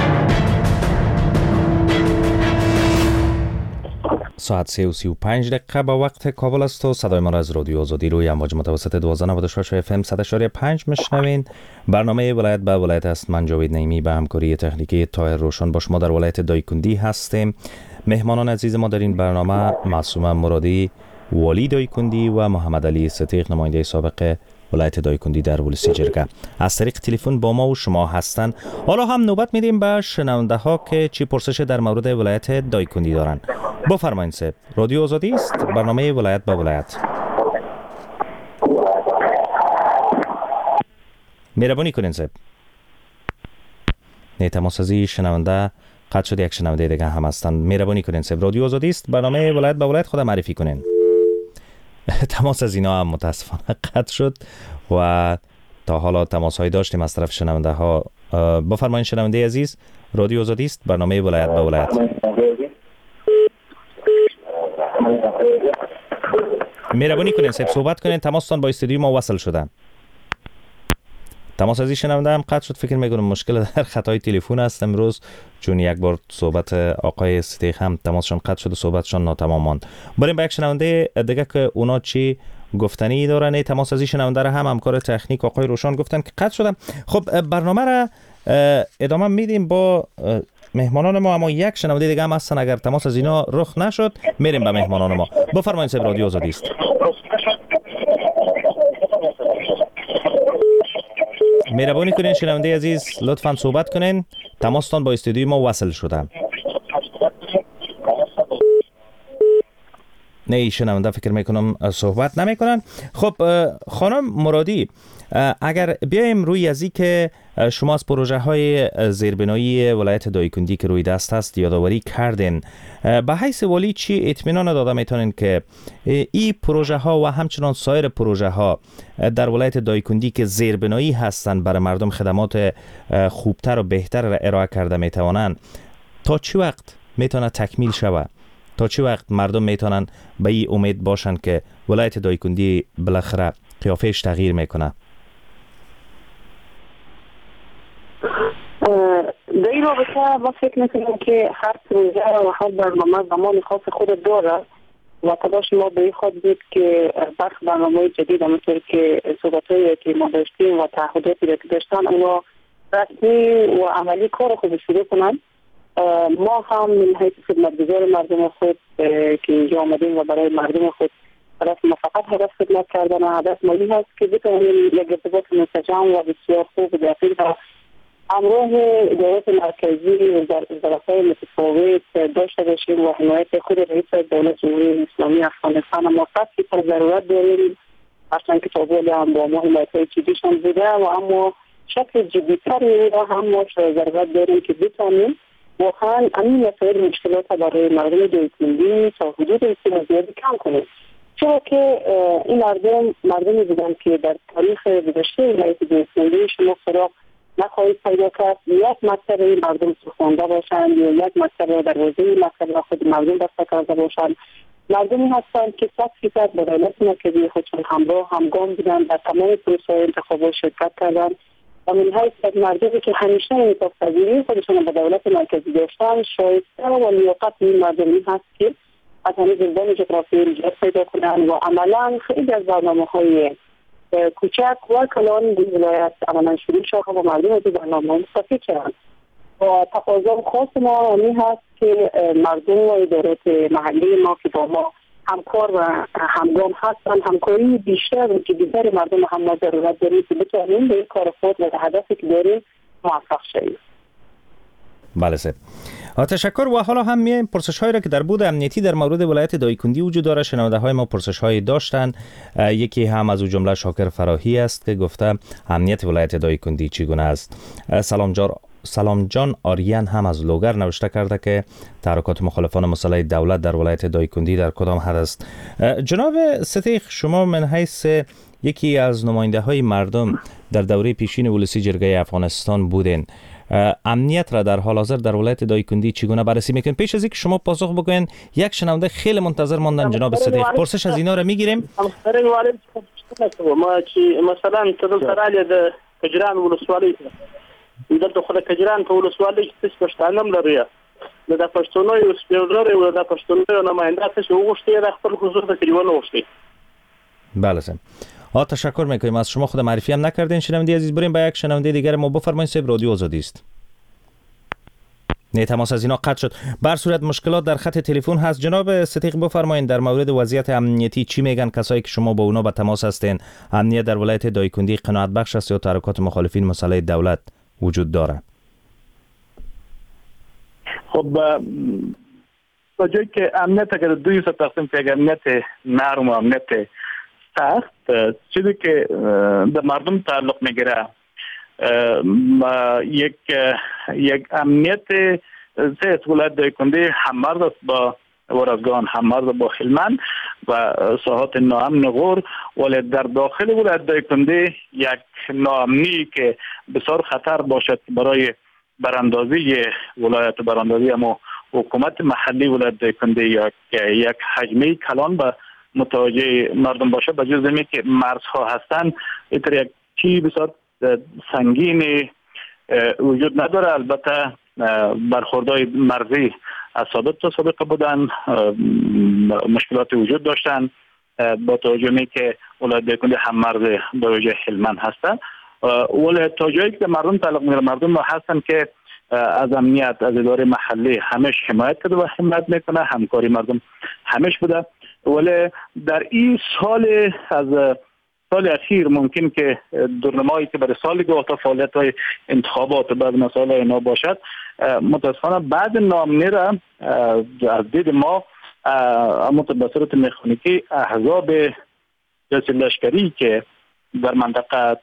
ساعت 3:35 دقیقه با وقت کابل است و صدای ما را از رادیو آزادی روی امواج متوسط 1296 و FM 100.5 میشنوین. برنامه ولایت به ولایت است. من جاوید نعیمی به همکاری تکنیکی طاهر روشن با شما در ولایت دایکندی هستیم. مهمانان عزیز ما در این برنامه معصومه مرادی والی دایکندی و محمد علی صدیق نماینده سابق ولایت دایکندی در ولسی جرگه از طریق تلفن با ما و شما هستند. حالا هم نوبت میدیم به شنونده ها که چی پرسش در مورد ولایت دایکندی دارن. بفرمایید صاحب. رادیو آزادی است، برنامه ولایت به ولایت. مهربانی کنین صاحب. نه تماس از شنونده قطع شد. یک شنونده دیگه هم هستن. مهربانی کنین صاحب. رادیو آزادی است، برنامه ولایت به ولایت. خود معرفی کنین. تماس از اینا هم متاسفانه قطع شد و تا حالا تماس های داشتیم از طرف شنونده ها. بفرمایید شنونده عزیز. رادیو آزادی است، برنامه ولایت به ولایت. مهربانی کنین صاحب صحبت کنین. تماستان با استودیو ما وصل شدن. تماس از شنونده هم قطع شد. فکر میکنم مشکل در خطای تلفن است امروز، چون یک بار صحبت آقای صدیق هم تماسشون قطع شد و صحبتشون ناتمام ماند. بریم به یک شنونده دیگه که اونا چی گفتنی دارن. تماس از شنونده را هم همکار تکنیک آقای روشن گفتن که قطع شدم. خب برنامه را ادامه میدیم با مهمانان ما، اما یک شنونده دیگه هم هستن. اگر تماس از اینا رخ نشد میریم به مهمانان ما. بفرمایید صاحب. رادیو آزادی است. مهربانی کنین شنونده عزیز لطفاً صحبت کنین. تماستان با استودیو ما وصل شده. نه شنونده فکر میکنم صحبت نمیکنن. خب خانم مرادی، اگر بیایم روی ازی که شما از پروژه های زیربنایی ولایت دایکندی که روی دست هست یادآوری کردین، به حیث والی چی اطمینان داده میتونین که این پروژه ها و همچنان سایر پروژه ها در ولایت دایکندی که زیربنایی هستند برای مردم خدمات خوبتر و بهتر را ارائه کرده میتوانند، تا چی وقت میتونه تکمیل شود؟ تا چی وقت مردم میتونن به این امید باشن که ولایت دایکندی بالاخره قیافهش تغییر میکنه؟ در این رابطه ما فکر میکنم که هر پروژه و هر برنامه زمان خاص خود داره و تلاش ما به این خواهد بود که برخی برنامه جدید همونطور که صحبت‌هایی که ما داشتیم و تعهداتی که داشتن اما رسمی و عملی کار خود شروع کنن. ما هم من حیث خدمتگزار مردم خود که اینجا آمدیم و برای مردم خود هدف ما فقط هدف خدمت کردن و هدف مالی هست که بتوانیم یک ارتباط منسجم و بسیار خوب و دقیق و همراه ادارات مرکزی و وزارت‌های متفاوت داشته باشیم و حمایت خود رئیس دولت جمهوری اسلامی افغانستان ما قصدی پر ضرورت داریم، هرچند که تابعی هم با ما حمایت‌های جدیشان بوده و اما شکل جدی‌تری را هم ما ضرورت داریم که بتوانیم واقعا همین مسائل مشکلات برای مردم دایکندی تا حدود بسیار زیادی کم کنیم، چرا که این مردمی بودن که در تاریخ گذشته ولایت دایکندی شما سراغ نخواهید پیدا کرد یک مکتب مردم سخنده باشند یا یک مکتب در حوزه مکتب خود مردم دسته کرده باشند. مردمی هستند که 100% با دولت مرکزی خودشون همراه همگام بودن، در تمام پروسه‌های انتخابات شرکت کردند و من حیث از مردمی که همیشه انعطاف پذیری خودشان به دولت مرکزی داشتن شایسته و لیاقت این مردمی هست که از همه زندان جغرافیایی نجات پیدا کنند و عملا خیلی از برنامه‌های کوچک و کلان در ولایت عملا شروع شد و مردم از برنامه مستفید شدند. و تقاضا خاص ما همین هست که مردم و ادارات محلی ما که با ما همکار و همگام هستن همکاری بیشتر و جدی‌تر مردم هم ما ضرورت داریم که بتوانیم به کار خود و هدفی که داریم موفق شویم. بله سه. تشکر. و حالا هم میایم پرسش هایی را که در بود امنیتی در مورد ولایت دایکندی وجود داره. شنونده های ما پرسش هایی داشتن. یکی هم از او جمله شاکر فراهی است که گفته امنیت ولایت دایکندی چگونه است. سلام جان آریان هم از لوگر نوشته کرده که تحرکات مخالفان مسلح دولت در ولایت دایکندی در کدام حد است. جناب ستیخ، شما من حیث یکی از نماینده های مردم در دوره پیشین ولسی جرگه افغانستان بودین، امنیت را در حال حاضر در ولایت دایکندی چگونه بررسی میکنید؟ پیش از اینکه شما پاسخ بگوین یک شنونده خیلی منتظر ماندن. جناب صدیق، پرسش از اینا را میگیریم. ما چې مثلا تدل ترالی د کجران ولسوالۍ دلته خو د کجران په ولسوالۍ کې څه پښتانه هم لري د پښتونو یو سپیډر او د پښتونو نماینده څه وغوښتي د خپل حضور د کلیوان وغوښتي. بله سم. تشکر میکنیم از شما. خود معرفی هم نکردین شنونده عزیز. بریم با یک شنونده دیگر ما. بفرمایید صاحب، رادیو آزادی است. نه تماس از اینا قطع شد. بر صورت مشکلات در خط تلفن هست. جناب صدیق بفرمایید در مورد وضعیت امنیتی چی میگن کسایی که شما با اونا به تماس هستین؟ امنیت در ولایت دایکندی قناعت بخش است یا تحرکات مخالفین مسلح دولت وجود داره؟ خب با جایی که امنیت اگر دوی سه تقسیم که امنیت نرم و امنیت سخت، چیزی که به مردم تعلق میگیره یک امنیت سه ولایت دایکندی هممرز است با ورزگان، هممرز با هلمند و ساحات ناامن غور، ولی در داخل ولایت دایکندی یک ناامنی که بسیار خطر باشد برای براندازی ولایت، براندازی اما حکومت محلی ولایت دایکندی یک حجمه کلان به متوجه مردم باشه، به جز اینکه که مرزها هستند اینطور یک چی بسیار سنگین وجود نداره. البته برخوردهای مرزی از سابق تا سابق بودن، مشکلات وجود داشتن با توجه می که ولایت دایکندی هم مرز با وجه هلمند هستن، ولی تا جایی که مردم تعلق میگیره مردم هستن که از امنیت از اداره محلی همیشه حمایت کرده و حمایت میکنه، همکاری مردم همیشه بوده. ولی در این سال از سال اخیر ممکن که دورنمایی که برای سال گذشته فعالیت‌های انتخابات بعد مسائل اینا باشد، متاسفانه بعد نامنی را از دید ما به صورت مکانیکی احزاب لشکری که در منطقه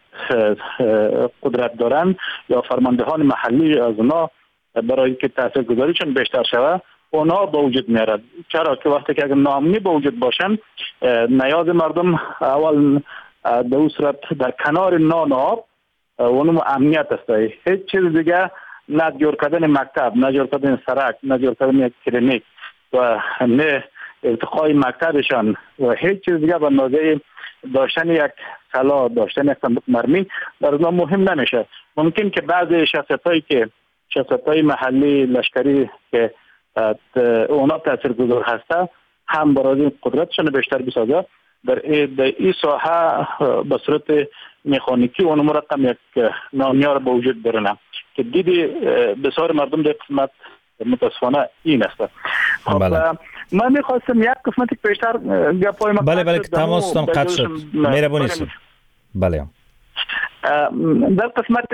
قدرت دارند یا فرماندهان محلی از اونا برای که تاثیرگذاریشون بیشتر شود اونا با وجود میارد. چرا که وقتی که اگر ناامنی با وجود باشن، نیاز مردم اول در اون صورت در کنار نان آب اونم امنیت است. هیچ چیز دیگه نه جور کردن مکتب، نه جور کردن سرک، نه جور کردن یک کلینیک و نه ارتقای مکتبشان و هیچ چیز دیگه به اندازه داشتن یک سلاح، داشتن یک صندوق مرمی در اونا مهم نمیشه. ممکن که بعضی شخصیت‌های محلی لشکری که اونا تاثیرگذار هسته هم برای قدرتشون بیشتر بسازه در این ساحه به صورت مکانیکی اون رقم یک نامیار با وجود برنه که دیدی بسیار مردم در قسمت متاسفانه این است. خب من میخواستم یک قسمتی بیشتر گپای ما بله تماسم قطع شد. مهربانی است. بله در قسمت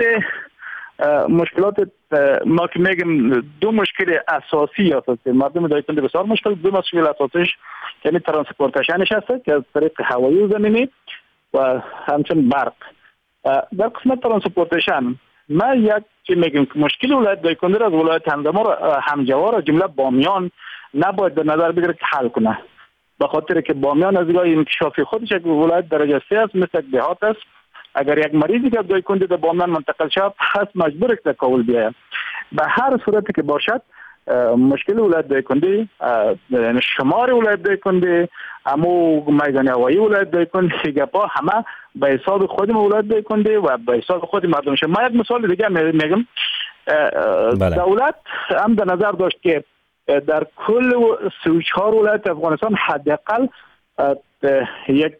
مشکلات ما که میگم دو مشکل اساسی هست. مردم دایکندی بسیار دو مشکل اساسیش یعنی ترانسپورتیشنش هست که از طریق هوایی و زمینی و همچنین برق. در قسمت ترانسپورتیشن ما یک چی میگم مشکل ولایت دایکندی از ولایت همجوار جمله بامیان نباید در نظر بگیره که حل کنه، به خاطر که بامیان از نگاه انکشافی خودش یک ولایت درجه 3 است، مثل یک دهات است. اگر یک مریضی که دایکندی در بامیان منتقل شد هست مجبور است کابل بیاید. به هر صورتی که باشد مشکل ولایت دایکندی یعنی شمار ولایت دایکندی، امو میدان هوایی ولایت دایکندی گپا همه به حساب خود ولایت دایکنده و به حساب خود مردمش. ما یک مثال دیگه میگم. دولت هم در نظر داشت که در کل 34 ولایت افغانستان حداقل یک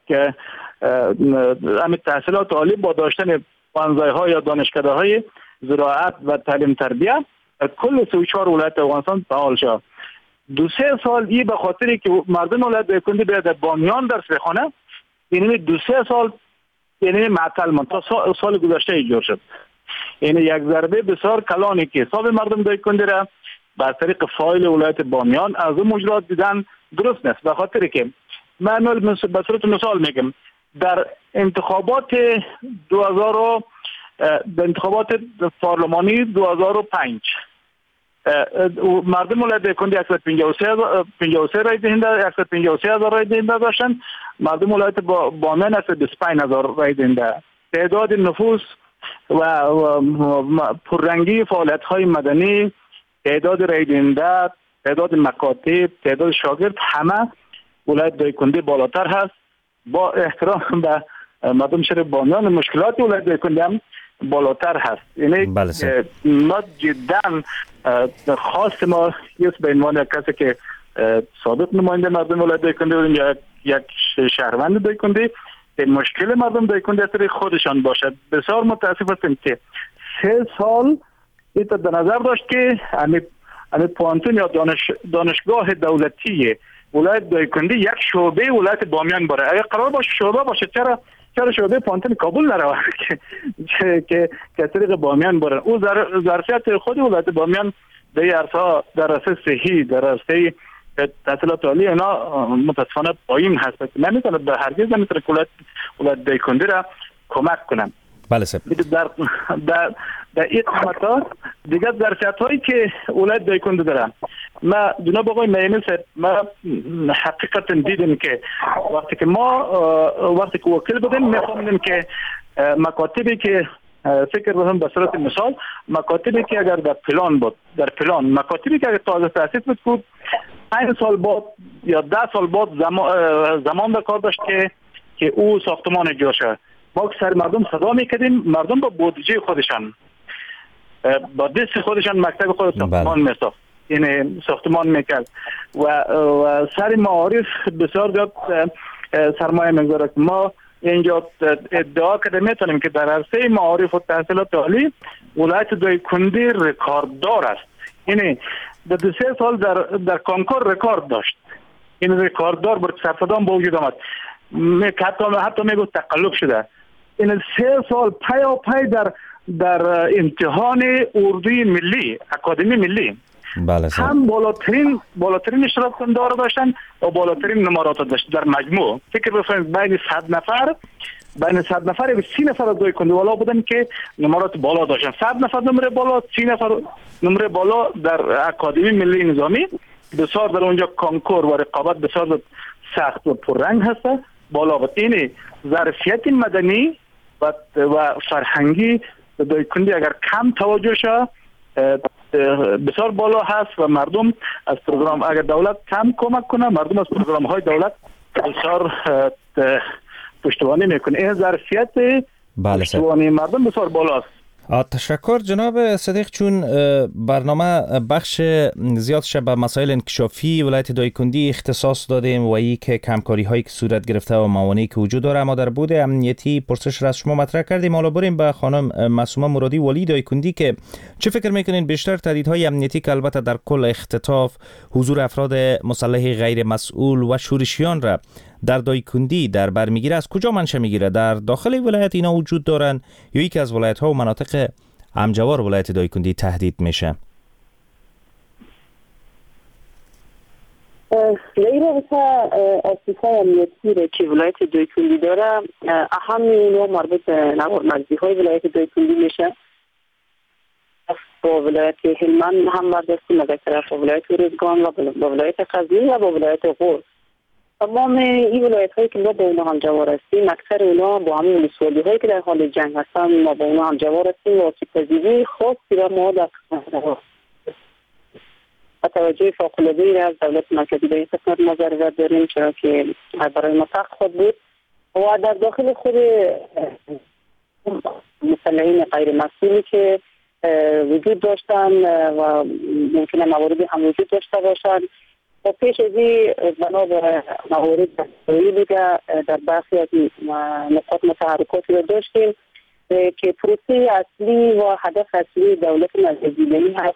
تحصیلات عالی با داشتن پانزای‌ها یا دانشکده‌های زراعت و تعلیم تربیه کل 34 ولایت افغانستان فعال شد. 2-3 سال این به خاطری که مردم ولایت دایکنده بیاد در بامیان درس بخونه، یعنی 2-3 سال یعنی معطل ماند تا سال گذشته ایجاد شد. یعنی یک ضربه بسیار کلانی که حساب مردم دایکنده را به طریق فایل ولایت بامیان از اون مجرات دیدن درست نیست. به خاطری که من به صورت مثال میگم در انتخابات انتخابات پارلمانی 2005 مردم ولایت دایکنده 153 رای دهنده 153,000 رای دهنده داشتن. مردم ولایت بامیان 125,000 رای دهنده. تعداد نفوس و پررنگی فعالیت‌های مدنی، تعداد رای دهنده، تعداد مکاتب، تعداد شاگرد، همه ولایت دایکنده بالاتر هست. با احترام به مردم شهر بامیان مشکلات ولایت دایکنده هم بالاتر هست. یعنی ما جدا خواست ما به عنوان کسی که سابق نماینده مردم ولایت دایکنده بودیم یا یک شهروند دایکنده مشکل مردم دایکنده از طریق خودشان باشد. بسیار متاسف هستیم که 3 سال ایتا در نظر داشت که امی پوانتون یا دانشگاه دولتی ولایت دایکنده یک شعبه ولایت بامیان باره. اگر قرار باشه شعبه باشه چرا شعبه پوانتون کابل نروه که طریق بامیان باره؟ او ظرفیت خود ولایت بامیان در ارسا در راسته صحی در راسته تحصیلات عالی اینا متاسفانه پایین هست. نمیتونه به هرگز نمیتونه ولایت دایکنده را کمک کنم. بله سر. در این قسمت ها دیگر ظرفیت هایی که ولایت دایکنده دارم. ما جناب آقای نعیمی صاحب ما حقیقتا دیدیم که وقتی که وکیل بودیم میفهمیدیم که مکاتبی که فکر بودم به صورت مثال مکاتبی که اگر در پلان مکاتبی که اگر تازه تاسیس بود 5 سال بعد یا 10 سال بعد زمان به کار داشت که او ساختمان اجرا شد. ما سر مردم صدا میکردیم، مردم با بودجه خودشان با دست خودشان مکتب خود ساختمان میساخت، یعنی ساختمان میکرد و سر معارف بسیار زیاد سرمایه میگذارد. ما اینجا ادعا کرده میتونیم که در عرصه معارف و تحصیلات عالی ولایت دایکنده رکورددار است. یعنی در 2-3 سال در کنکور رکورد داشت. این رکورددار بر سرفدان با وجود آمد. حتی میگو تقلب شده. این 3 سال پی در امتحان اردوی ملی اکادمی ملی بله هم بالاترین اشتراک کننده داشتن و بالاترین نمرات داشت. در مجموع فکر بفرمایید بین 100 نفر و 30 نفر دوی کننده والا بودن که نمرات بالا داشتن. 100 نفر نمره بالا، 30 نفر نمره بالا در اکادمی ملی نظامی. بسیار در اونجا کنکور و رقابت بسیار سخت و پررنگ هست. بالا بود. این ظرفیت مدنی و فرهنگی دایکنده اگر کم توجه شد بسیار بالا هست و مردم از پروگرام اگر دولت کم کمک کنه مردم از پروگرام های دولت بسیار پشتوانه میکنه. این ظرفیت پشتوانه مردم بسیار بالاست. تشکر جناب صدیق. چون برنامه بخش زیادش به مسائل انکشافی ولایت دایکنده اختصاص دادیم و ای که کمکاری هایی که صورت گرفته و موانعی که وجود داره، اما در بود امنیتی پرسش را از شما مطرح کردیم. حالا بریم به خانم معصومه مرادی والی دایکنده که چه فکر میکنین بیشتر تهدیدهای امنیتی که البته در کل اختطاف، حضور افراد مسلح غیر مسئول و شورشیان را در دایکنده در بر میگیره، از کجا منشأ میگیره؟ در داخل ولایت اینا وجود دارن یا یکی از ولایت ها و مناطق همجوار ولایت دایکنده تهدید میشه؟ غیر اساسای امنیتی را که ولایت دایکنده داره، اهم اینو مربوط به مرزی های ولایت دایکنده میشه. با ولایت هلمند هم برداشتیم، از طرف ولایت ارزگان و با ولایت غزنی و با ولایت غور. تمام این ولایت هایی که ما با اونا همجوار هستیم، اکثر اونا با همین ولسوالی هایی که در حال جنگ هستن ما با اونا همجوار هستیم و آسیب‌پذیری خاصی را ما در توجه فوق‌العاده‌ای را از دولت مرکزی به این قسمت ما ضرورت داریم، چرا که برای ما سخت خود بود. و در داخل خود مسلحین غیر مسئولی که وجود داشتن و ممکنه مواردی هم وجود داشته باشند و پیش از این بنا به موارد دستوری دیگه در برخی از نقاط متحرکاتی رو داشتیم که پروسه اصلی و هدف اصلی دولت نظامی هست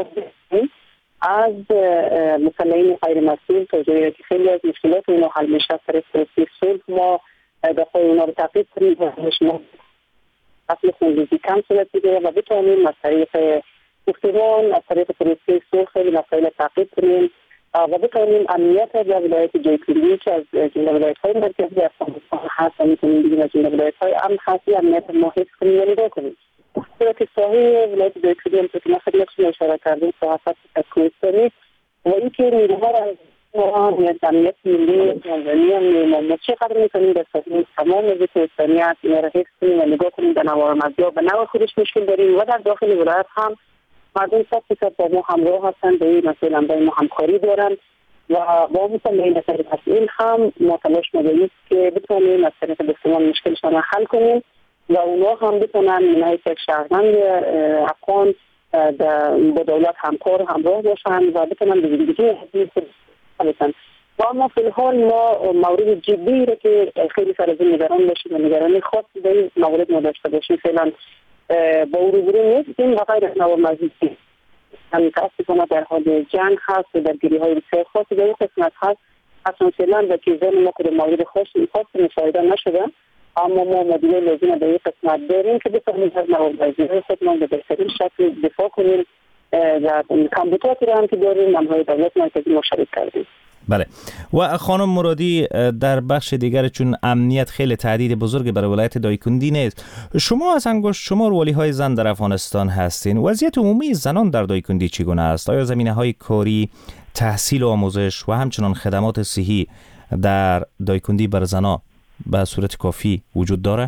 از مسلحین غیر مسئول تا جایی که خیلی از مشکلات اینا حل میشه از طریق پروسه صلح ما دفاع اینا رو تعقیب کنیم و اصل خونریزی کم صورت بگیره و بتوانیم از طریق گفتمان از طریق پروسه صلح خیلی مسائل تعقیب کنیم و بتوانیم امنیت در ولایت جایکندی که از جمله ولایت‌های مرکزی افغانستان هست و میتونیم بگیم از جمله ولایت‌های امن هست امنیت ما حفظ کنیم و نگاه کنیم. صورت ساحه ولایت جایکندی هم که ما خدمتتون اشاره کردیم صحافت کوهستانی و اینکه نیروها را امنیت ملی جمهوری ما چقدر میتونیم در سطح تمام از کوهستانیات اینا را حفظ کنیم و نگاه کنیم در نوارمزی ها به نوع خودش مشکل داریم و در داخل ولایت هم مردم 100% با ما همراه هستند به این مسئله با ما همکاری دارند و با مسئله مسئله مسئول هم ما تلاش می‌کنیم که بتونیم از طریق گفتمان مشکلشان را حل کنیم و اونا هم بتونن من حیث یک شهروند افغان با دولت همکار همراه باشند و بتونن به زندگی حقیقی باشند. و اما فی الحال ما مورد جدی را که خیلی سر از این نگران باشیم و نگرانی خاص به این مورد ما داشته باشیم فعلا با او روبرو نیستیم و غیر از نوارمزی متاسفانه در حال جنگ هست و درگیری‌های بسیار خاصی در این قسمت هست اصلا فعلا در کیزان ما که مورد خاصی مشاهده نشده اما ما مدیره لازم در این قسمت داریم که بتوانیم از نوارمزی خودمان به بهترین شکل دفاع کنیم و کمبوداتی را هم که داریم نمهای دولت مرکزی مشارکت کردیم. بله و خانم مرادی در بخش دیگر چون امنیت خیلی تهدید بزرگ برای ولایت دایکندی نیست شما از انگشت شمار والی‌های زن در افغانستان هستین وضعیت عمومی زنان در دایکندی چگونه است آیا زمینه‌های کاری تحصیل و آموزش و همچنان خدمات صحی در دایکندی بر زنان به صورت کافی وجود داره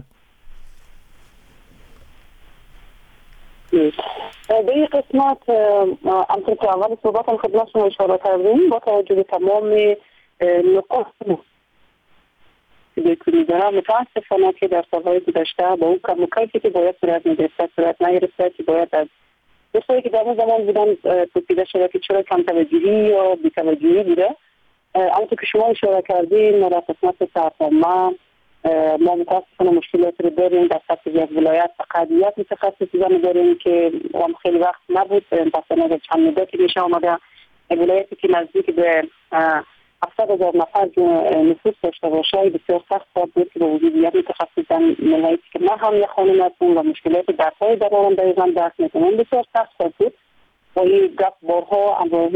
به این قسمت همطور که اول صحبت هم خدمتشون اشاره کردیم با توجه به تمام نقاط دایکندی دارم متاسفانه که در سالهای گذشته با اون کم و کیفی که باید صورت می‌گرفته صورت نگرفته که باید از دوستایی که در اون زمان بودن توصیده شده که چرا کم توجهی یا بی‌توجهی بوده همونطور که شما اشاره کردیم ما در قسمت سرطان‌ها ما متاسفانه مشکلات رو داریم در سطح یک ولایت فقط متخصصی داریم که هم خیلی وقت نبود مثلا در چند مدتی میشه آمده ولایتی که نزدیک به 700,000 نفر نفوس داشته باشه بسیار سخت بود که به وجود یک متخصص ولایتی که ما هم یک خانم هستیم و مشکلات درپای درمان دقیقا درک میکنیم بسیار سخت بود و این گفت بارها امروز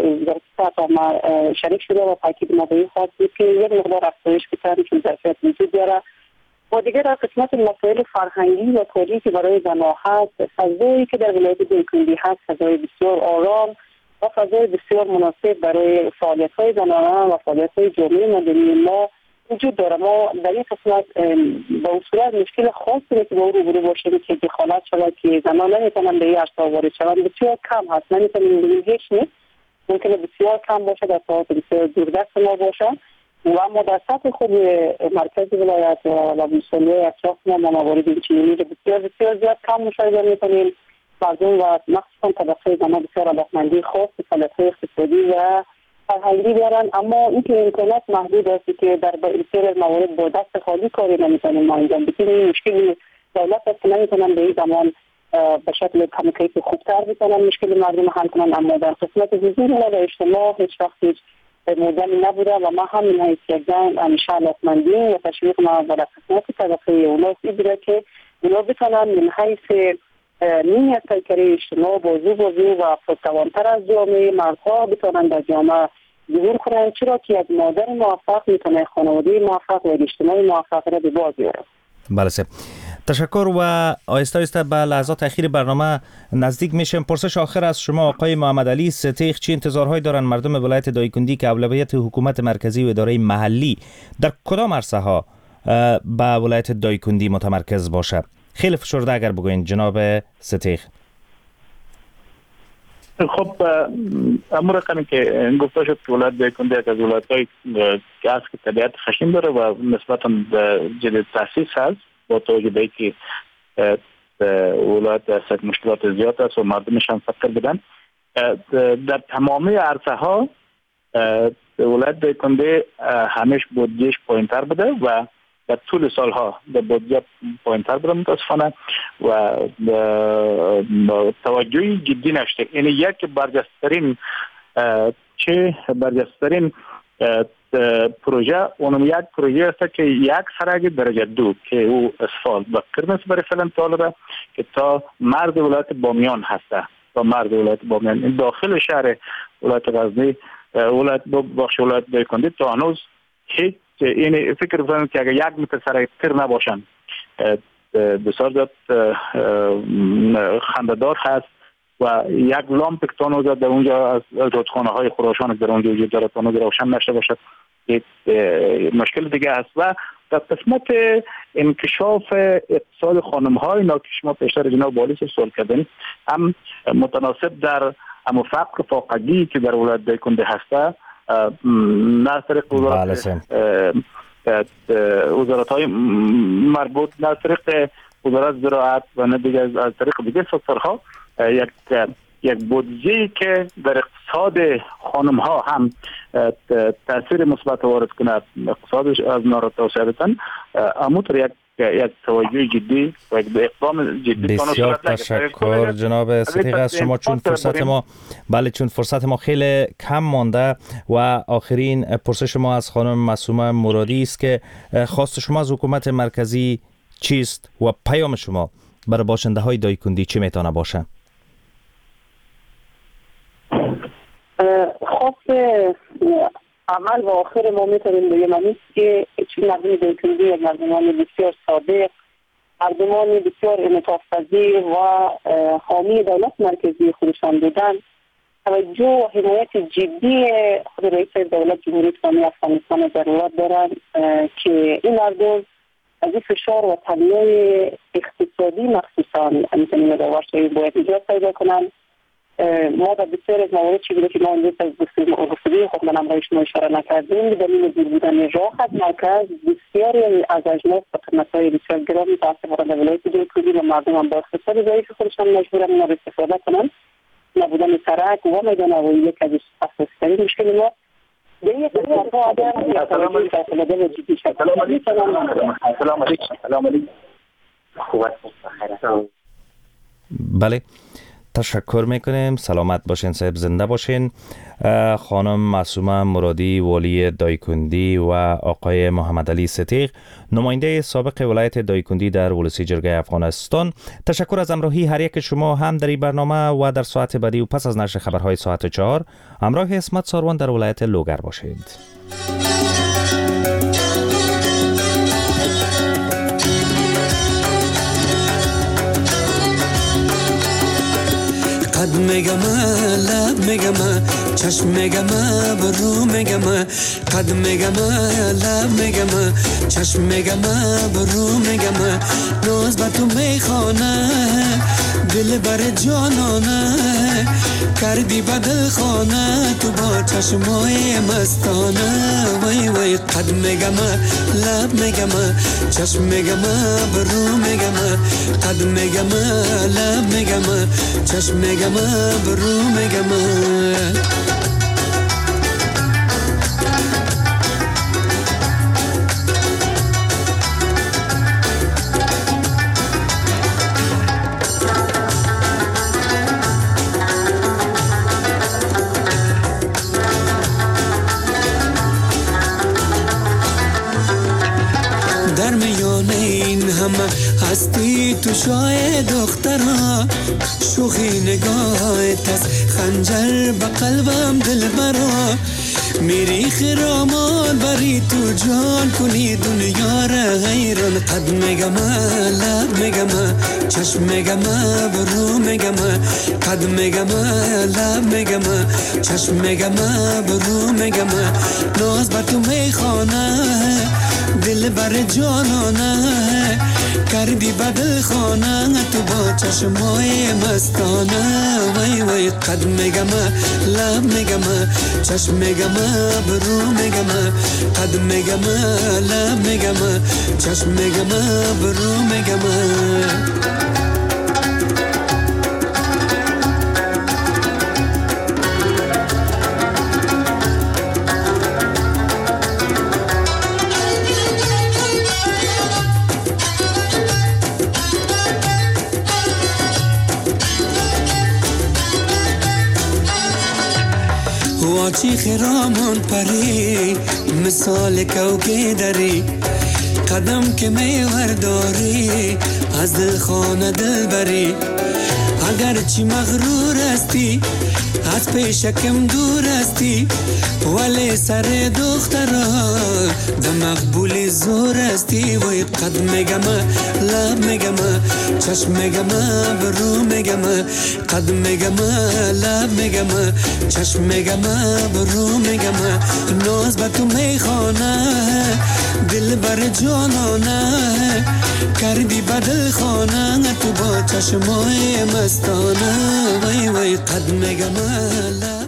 وزارت ما شریک شده و تاکید ما به این خواست بود که یک مقدار افزایش بکنیم چون ظرفیت وجود داره و دیگر در قسمت مسائل فرهنگی و کاری که برای زنان هست فضایی که در ولایت دایکندی هست فضای بسیار آرام و فضای بسیار مناسب برای فعالیت‌های زنانه و فعالیت‌های جامعه مدنی ما وجود داره ما در این قسمت با اصولت مشکل خاصی که با او روبرو باشیم که دخالت شود که زنان نمیتونن به این عرصه وارد شوند بسیار کم هست نمیتونیم بگیم هیچ نیست ممکنه بسیار کم باشه در ساعات بسیار دوردست ما باشه و اما در سطح خود مرکز ولایت و مسئولیت اطراف ما موارد اینچنینی رو بسیار زیاد کم مشاهده میکنیم مردم و مخصوصا طبقه زنان بسیار علاقمندی خاص به فعالیت‌های اقتصادی و فرهنگی دارن اما اینکه امکانات محدود است که در بسیار از موارد با دست خالی کاری نمیتونیم ما انجام بدیم این مشکل دولت است که نمیتونن به این زمان به شکل کم کیف خوبتر بتونن مشکل مردم حل کنن اما در قسمت حضور ما و اجتماع هیچ وقت هیچ موضوعی نبوده و ما هم این حیث یک زن همیشه علاقمندی و تشویق ما و در قسمت طبقه اوناس این بوده که اونا بتونن من حیث نیت پیکری اجتماع بازو و پرتوانتر از جامعه مردها بتونن در جامعه ظهور کنند چرا که از مادر موفق میتونه خانواده موفق و اجتماع موفق را به بار بیاره. بله سه. تشکر و آهسته آهسته به لحظات اخیر برنامه نزدیک میشیم. پرسش آخر از شما آقای محمد علی ستیخ چه انتظارهایی دارن مردم ولایت دایکندی که اولویت حکومت مرکزی و اداره محلی در کدام عرصه ها به ولایت دایکندی متمرکز باشه؟ خیلی فشرده اگر بگوین جناب ستیخ. خب امور رقمی که گفته شد که ولایت دایکنده یک از ولایت‌های که از که طبیعت خشن داره و نسبتاً جدید تاسیس هست با توجه به اینکه ولایت است مشکلات زیاد است و مردمش هم فقیر بدن. در تمامی عرصه ها ولایت دایکنده همیشه بودجهش پایین‌تر بوده و در طول سالها در بودجه پایین‌تر بوده متاسفانه و توجهی جدی نشده. یعنی یک برجسته‌ترین پروژه اونم یک پروژه است که یک سرک درجه 2 که او اسفالت و قرمز برای فعلا طالبه که تا مرز ولایت بامیان هسته، تا مرز ولایت بامیان این داخل شهر ولایت غزنی ولایت بخش ولایت دایکنده تا هنوز هیچ این فکر کنم که اگر یک متر سرک تر نباشن بسیار زیاد خنده‌دار هست و یک لامپ تانو در اونجا از رودخانه های خراسان در اونجا وجود داره تانو روشن نشده باشد یک مشکل دیگه است. و در قسمت انکشاف اقتصاد خانم های اینا که شما پیشتر جناب والی سوال کردین هم متناسب در هم فقر فاقگی که در ولایت دایکنده هسته نه طریق وزارت های مربوط نه طریق وزارت زراعت و نه دیگه از طریق دیگه سکتورها یک بودجه‌ای که در اقتصاد خانم ها هم تاثیر مثبت وارد کنه اقتصادش از نارا توسعه بدن اموتر یک توجه جدی و یک اقدام جدی. بسیار تشکر جناب صدیق از شما چون فرصت ما خیلی کم مانده و آخرین پرسش ما از خانم معصومه مرادی است که خواست شما از حکومت مرکزی چیست و پیام شما برای باشنده های دایکندی چه میتونه باشه؟ خواست اول و آخر ما میتونیم بگیم است که مردم دایکندی یک مردمان بسیار صادق، مردمان بسیار انعطاف‌پذیر و حامی دولت مرکزی خودشان بودن. توجه و حمایت جدی خود رئیس دولت جمهوری اسلامی افغانستان ضرورت دارند که این مردم از این فشار و تبلیغ اقتصادی مخصوصا میتونیم داورشوی باید نجات پیدا کنند. ما در بسیار از موارد چی بوده که ما امروز از گفتگوی خود من امرای شما اشاره نکردیم بدلیل دور بودن راه از مرکز بسیاری از اجناس و قیمت‌های بسیار گران متاسفانه در ولایت دایکنده و مردم هم با اقتصاد ضعیف خودشان مجبورن اینا را استفاده کنند. نبودن سرک و میدان هوایی یک از اساسی‌ترین مشکل ما به یک طرفا آدم یا توجه فاصله و جدی شد. سلام علیکم. بله تشکر میکنیم. سلامت باشین صاحب، زنده باشین. خانم معصومه مرادی والی دایکندی و آقای محمد علی صدیق نماینده سابق ولایت دایکندی در ولسی جرگه افغانستان، تشکر از همراهی هر یک شما هم در این برنامه و در ساعت بعدی و پس از نشر خبرهای ساعت 4 همراه اسمت ساروان در ولایت لوگر باشید. قد میگم لب میگم چشم میگم برو میگم قد میگم لب میگم چشم میگم برو میگم ناز بر تو میخوانه دل بر جانانه کردی بدل خانه تو با چشمای مستانه وای وای قد میگم لب میگم چشم میگم برو میگم قد میگم لب میگم چشم میگم برو میگم در میان این همه هستی تو شای دخترها شوخی نگاهت از خنجر به قلبم دل برا میری خرامان بری تو جان کنی دنیا را غیران قد میگم لب میگم چشم میگم برو میگم قد میگم لب میگم چشم میگم برو میگم ناز بر تو میخوانه دل بر جانانه کردی بدل خانه تو با چشمای مستانه وای وای قد میگم لب میگم چشم میگم برو میگم قد میگم لب میگم چشم میگم برو میگم واچی خرامان پری مثال کوکه داری قدم که میور داری از دل خانه دل بری اگر چی مغرور استی از پیشکم دور استی ولی سر دخترا ده مقبول زور استی وی قد میگم لب میگم چشم میگم برو میگم قد میگم لب میگم چشم میگم برو میگم ناز به تو میخوانه دل بر جانانه کردی بدل خانه تو با چشمای مستانه وی وی قد میگم لب